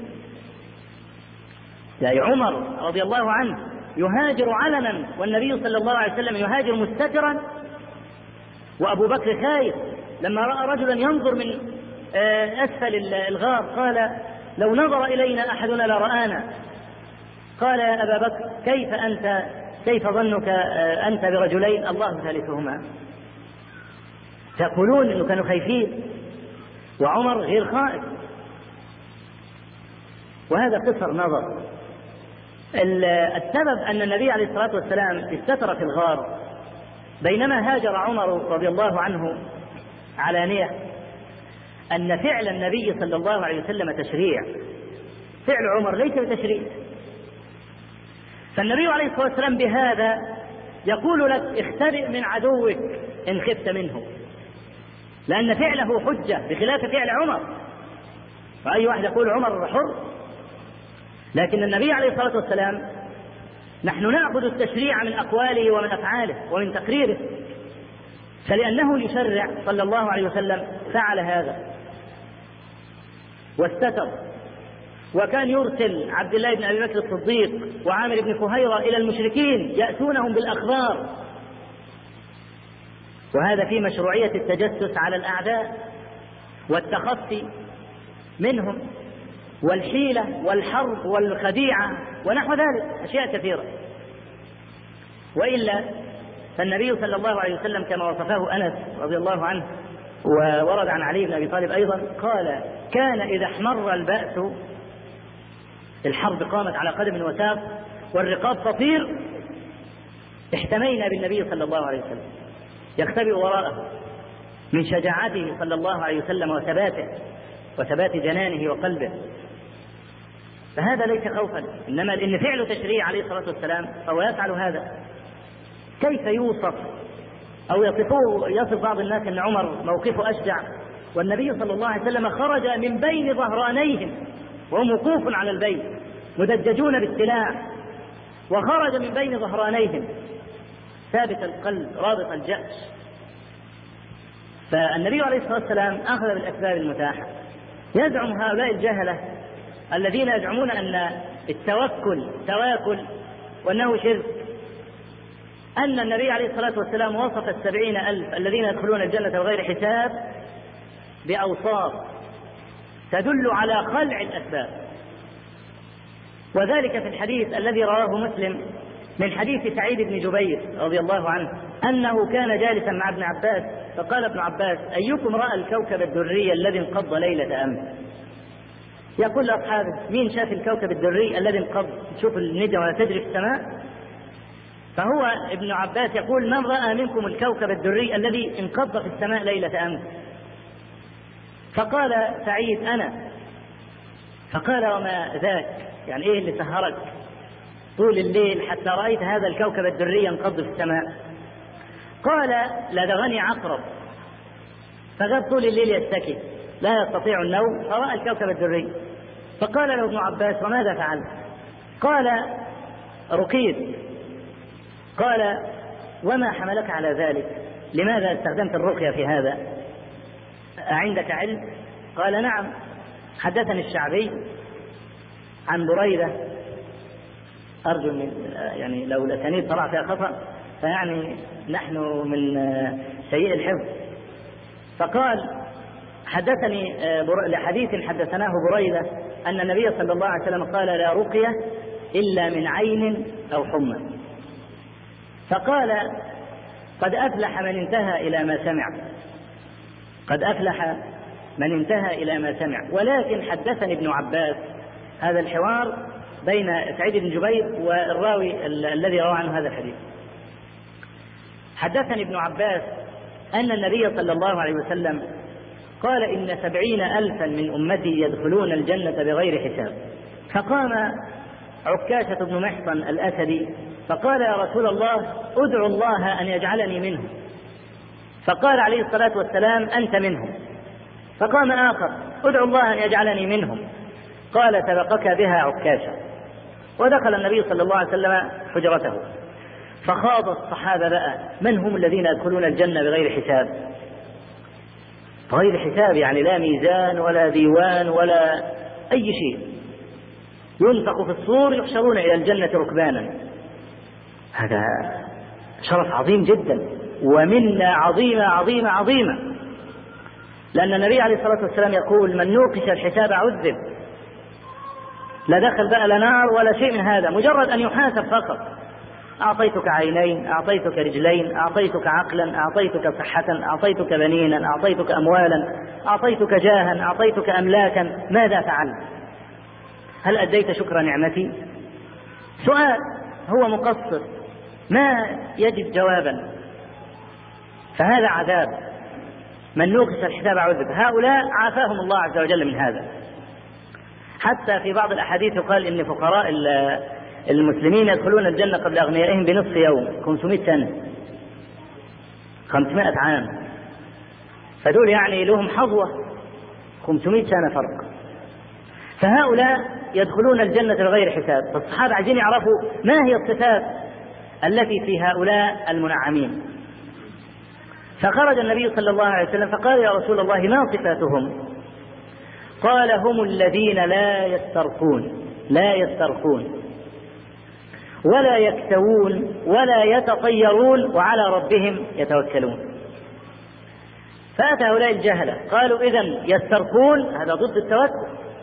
S1: لا، عمر رضي الله عنه يهاجر علنا والنبي صلى الله عليه وسلم يهاجر مستترا، وأبو بكر خايف لما رأى رجلا ينظر من أسفل الغار قال لو نظر إلينا أحدنا لرآنا. قال يا أبا بكر كيف أنت كيف ظنك أنت برجلين الله ثالثهما؟ تقولون أنه كانوا خايفين وعمر غير خائف. وهذا قصر نظر. السبب أن النبي عليه الصلاة والسلام استتر في الغار بينما هاجر عمر رضي الله عنه علانية، أن فعل النبي صلى الله عليه وسلم تشريع، فعل عمر ليس بتشريع. فالنبي عليه الصلاة والسلام بهذا يقول لك اختبئ من عدوك إن خفت منه، لأن فعله حجة بخلاف فعل عمر. فأي واحد يقول عمر حر، لكن النبي عليه الصلاة والسلام نحن نأخذ التشريع من أقواله ومن أفعاله ومن تقريره، فلأنه يشرع صلى الله عليه وسلم فعل هذا واستتر. وكان يرسل عبد الله بن أبي بكر الصديق وعامر بن فهيرة إلى المشركين يأتونهم بالأخبار وهذا في مشروعية التجسس على الأعداء والتخفي منهم والحيلة والحرب والخديعة ونحو ذلك، أشياء كثيرة. وإلا فالنبي صلى الله عليه وسلم كما وصفه أنس رضي الله عنه وورد عن علي بن أبي طالب أيضا قال: كان إذا احمر البأس، الحرب قامت على قدم وساق والرقاب تطير، احتمينا بالنبي صلى الله عليه وسلم يختبئ وراءه من شجاعته صلى الله عليه وسلم وثباته وثبات جنانه وقلبه. فهذا ليس خوفا، إنما إن فعل تشريع عليه الصلاة والسلام فهو يفعل هذا. كيف يوصف أو يصفه يصف بعض الناس أن عمر موقفه أشجع، والنبي صلى الله عليه وسلم خرج من بين ظهرانيهم وهم وقوف على البيت مدججون بالسلاح، وخرج من بين ظهرانيهم ثابت القلب رابط الجأش. فالنبي عليه الصلاة والسلام أخذ بالأسباب المتاحة. يزعم هؤلاء الجهلة الذين يزعمون أن التوكل تواكل وأنه شرك أن النبي عليه الصلاة والسلام وصف السبعين ألف الذين يدخلون الجنة بغير حساب بأوصاف تدل على خلع الأسباب. وذلك في الحديث الذي رواه مسلم من حديث سعيد بن جبير رضي الله عنه أنه كان جالسا مع ابن عباس فقال ابن عباس: أيكم رأى الكوكب الدري الذي انقض ليلة أمس؟ يقول لأصحابه: مين شاف الكوكب الدري الذي انقض؟ تشوف النجم ولا تجري في السماء. فهو ابن عباس يقول: من رأى منكم الكوكب الدري الذي انقض في السماء ليلة أمس؟ فقال سعيد: أنا. فقال: وما ذاك؟ يعني إيه اللي سهرك طول الليل حتى رأيت هذا الكوكب الدري ينقض في السماء؟ قال: لدغني عقرب فغاب طول الليل يستكي لا يستطيع النوم فرأى الكوكب الدري. فقال له ابن عباس: وماذا فعلت؟ قال: رقيت. قال: وما حملك على ذلك؟ لماذا استخدمت الرقية في هذا؟ أعندك علم؟ قال: نعم، حدثني الشعبي عن بريدة، أرجو من يعني لو الأسانيد طلع فيها خطأ فيعني نحن من سيء الحفظ. فقال: حدثني لحديث حدثناه بريدة أن النبي صلى الله عليه وسلم قال: لا رقية إلا من عين أو حمى. فقال: قد أفلح من انتهى إلى ما سمع، قد أفلح من انتهى إلى ما سمع. ولكن حدثني ابن عباس هذا الحوار بين سعيد بن جبير والراوي الذي روى عنه هذا الحديث. حدثني ابن عباس أن النبي صلى الله عليه وسلم قال: إن سبعين ألفا من أمتي يدخلون الجنة بغير حساب. فقام عكاشة بن محصن الأسدي فقال: يا رسول الله، أدعو الله أن يجعلني منهم. فقال عليه الصلاة والسلام: أنت منهم. فقام آخر: أدعو الله أن يجعلني منهم. قال: سبقك بها عكاشة. ودخل النبي صلى الله عليه وسلم حجرته فخاض الصحابة بقى: من هم الذين يدخلون الجنة بغير حساب؟ بغير حساب يعني لا ميزان ولا ديوان ولا أي شيء، ينفخ في الصور يحشرون إلى الجنة ركبانا. هذا شرف عظيم جدا ومنة عظيمة عظيمة عظيمة، لأن النبي عليه الصلاة والسلام يقول: من نوقش الحساب عذب. لا دخل بقى لا نار ولا شيء من هذا، مجرد أن يحاسب فقط. أعطيتك عينين، أعطيتك رجلين، أعطيتك عقلا، أعطيتك صحة، أعطيتك بنينا، أعطيتك أموالا، أعطيتك جاها، أعطيتك أملاكا، ماذا فعلت؟ هل أديت شكر نعمتي؟ سؤال هو مقصر ما يجد جوابا. فهذا عذاب، من نوقش الحساب عذب. هؤلاء عافاهم الله عز وجل من هذا. حتى في بعض الأحاديث يقال إن فقراء المسلمين يدخلون الجنة قبل أغنيائهم بنصف يوم، خمسمائة سنة، خمسمائة عام. فدول يعني لهم حظوة، خمسمائة سنة فرق. فهؤلاء يدخلون الجنة بغير حساب. فالصحابة عايزين يعرفوا ما هي الصفات التي في هؤلاء المنعمين. فخرج النبي صلى الله عليه وسلم فقال: يا رسول الله، ما صفاتهم؟ قال: هم الذين لا يسترقون، لا يسترقون ولا يكتوون ولا يتطيرون وعلى ربهم يتوكلون. فأتى هؤلاء الجهلة قالوا إذن يسترقون، هذا ضد التوكل.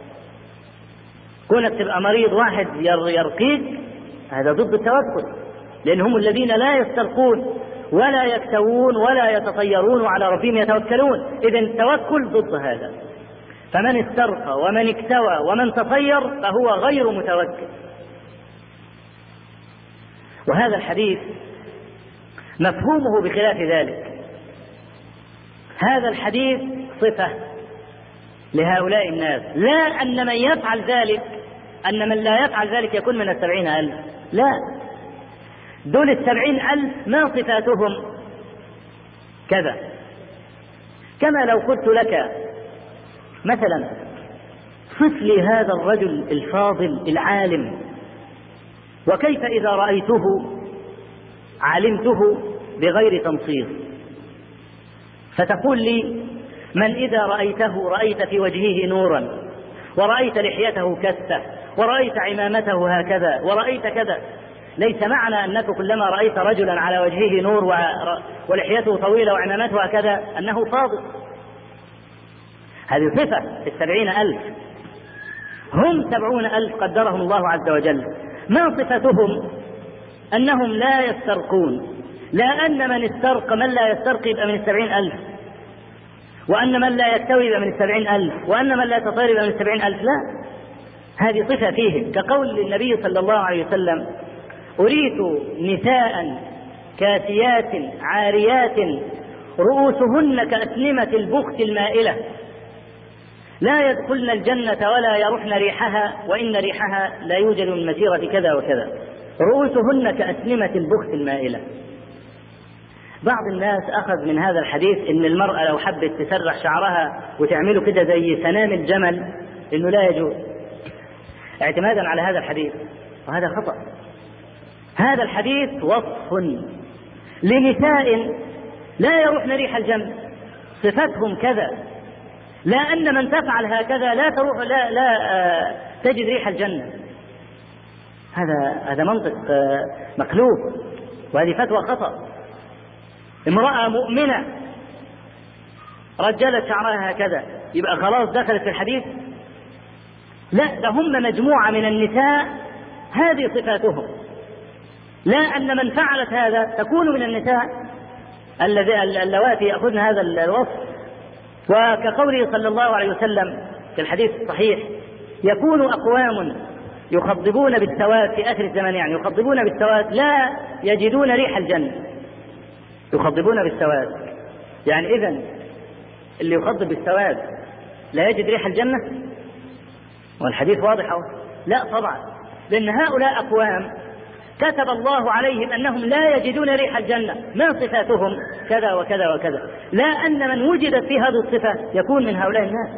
S1: كونك تبقى مريض واحد يرقيك هذا ضد التوكل، لأنهم الذين لا يسترقون ولا يكتوون ولا يتطيرون وعلى ربهم يتوكلون. إذن التوكل ضد هذا. فمن استرقى ومن اكتوى ومن تطير فهو غير متوكل. وهذا الحديث مفهومه بخلاف ذلك. هذا الحديث صفة لهؤلاء الناس، لا أن من يفعل ذلك أن من لا يفعل ذلك يكون من السبعين ألف، لا، دول السبعين ألف ما صفاتهم كذا. كما لو قلت لك مثلا صف لي هذا الرجل الفاضل العالم، وكيف إذا رأيته علمته بغير تنصير، فتقول لي من إذا رأيته رأيت في وجهه نورا، ورأيت لحيته كثة، ورأيت عمامته هكذا، ورأيت كذا. ليس معنى أنك كلما رأيت رجلا على وجهه نور ولحيته طويلة وعمامته هكذا أنه فاضل. هذه صفة السبعين ألف، هم سبعون ألف قدرهم الله عز وجل. ما صفتهم؟ أنهم لا يسترقون، لا أن من استرق من لا يسترق يبقى من السبعين ألف، وأن من لا يكتوي يبقى من السبعين ألف، وأن من لا يتطير يبقى من السبعين ألف، لا، هذه صفة فيهم. كقول النبي صلى الله عليه وسلم أريت نساء كاسيات عاريات رؤوسهن كأسنمة البخت المائلة لا يدخلن الجنة ولا يرحن ريحها، وإن ريحها لا يوجد من مسيرة كذا وكذا، رؤوسهن كأسنمة البخت المائلة. بعض الناس أخذ من هذا الحديث إن المرأة لو حبت تسرح شعرها وتعمله كده زي سنام الجمل إنه لا يجوز، اعتمادا على هذا الحديث، وهذا خطأ. هذا الحديث وصف لنساء لا يروحن ريح الجنة، صفتهم كذا، لا أن من تفعل هكذا لا تروح لا لا آه تجد ريح الجنة. هذا هذا منطق آه مقلوب، وهذه فتوى خطأ. امرأة مؤمنة رجلت شعرها هكذا يبقى خلاص دخلت في الحديث؟ لا، ده هم مجموعة من النساء هذه صفاتهم، لا أن من فعلت هذا تكون من النساء اللواتي يأخذن هذا الوصف. وكقوله صلى الله عليه وسلم في الحديث الصحيح يكون أقوام يخضبون بالسواد في آخر الزمان، يعني يخضبون بالسواد لا يجدون ريح الجنة. يخضبون بالسواد يعني إذن اللي يخضب بالسواد لا يجد ريح الجنة؟ والحديث واضح أو لا؟ طبعا، لأن هؤلاء أقوام كتب الله عليهم أنهم لا يجدون ريح الجنة. ما صفاتهم؟ كذا وكذا وكذا، لا أن من وجدت في هذه الصفة يكون من هؤلاء الناس.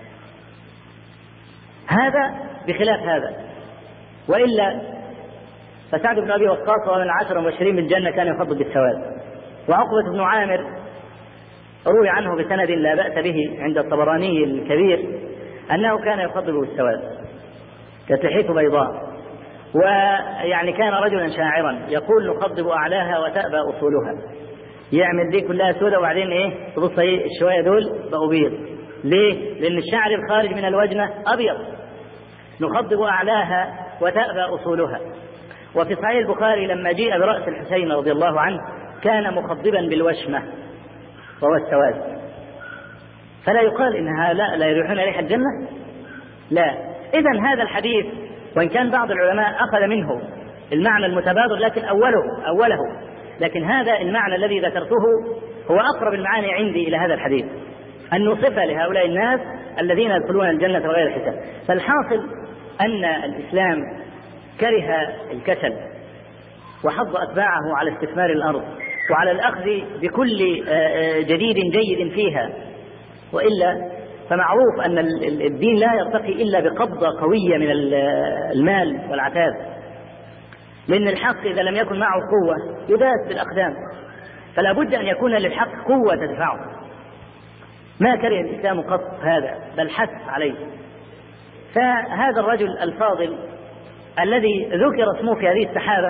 S1: هذا بخلاف هذا. وإلا فسعد بن أبي وقاص ومن العشر المبشرين بالجنة كان يخضب بالسواد. وعقبة بن عامر روي عنه بسند لا بأس به عند الطبراني الكبير أنه كان يخضب بالسواد، كانت لحيته بيضاء، ويعني كان رجلا شاعرا يقول نخضب أعلاها وتأبى أصولها، يعمل دي كلها سودة وبعدين إيه تبص إيه الشوية دول بقوا بيض. ليه؟ لأن الشعر الخارج من الوجنة أبيض. نخضب أعلاها وتأبى أصولها. وفي صحيح البخاري لما جيء برأس الحسين رضي الله عنه كان مخضبا بالوشمة وهو السواد. فلا يقال إنها لا لا يريحون ريح الجنة، لا. إذن هذا الحديث وإن كان بعض العلماء أخذ منه المعنى المتبادر لكن أوله أوله لكن هذا المعنى الذي ذكرته هو أقرب المعاني عندي إلى هذا الحديث، أنه صفة لهؤلاء الناس الذين يدخلون الجنة بغير حساب. فالحاصل أن الإسلام كره الكسل وحض أتباعه على استثمار الأرض وعلى الأخذ بكل جديد جيد فيها، وإلا فمعروف أن الدين لا يرتقي إلا بقبضة قوية من المال والعتاد، لأن الحق إذا لم يكن معه قوة يداس بالأقدام، فلا بد أن يكون للحق قوة تدفعه. ما كره الإسلام قط هذا، بل حث عليه. فهذا الرجل الفاضل الذي ذكر اسمه في هذه السحابة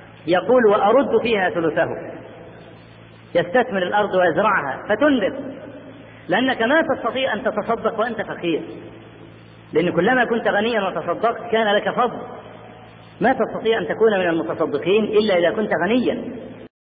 S1: يقول وأرد فيها ثلثه، يستثمر الأرض ويزرعها فتنبت لأنك ما تستطيع أن تتصدق وأنت فقير، لأن كلما كنت غنيا وتصدقت كان لك فضل. ما تستطيع أن تكون من المتصدقين إلا إذا كنت غنيا.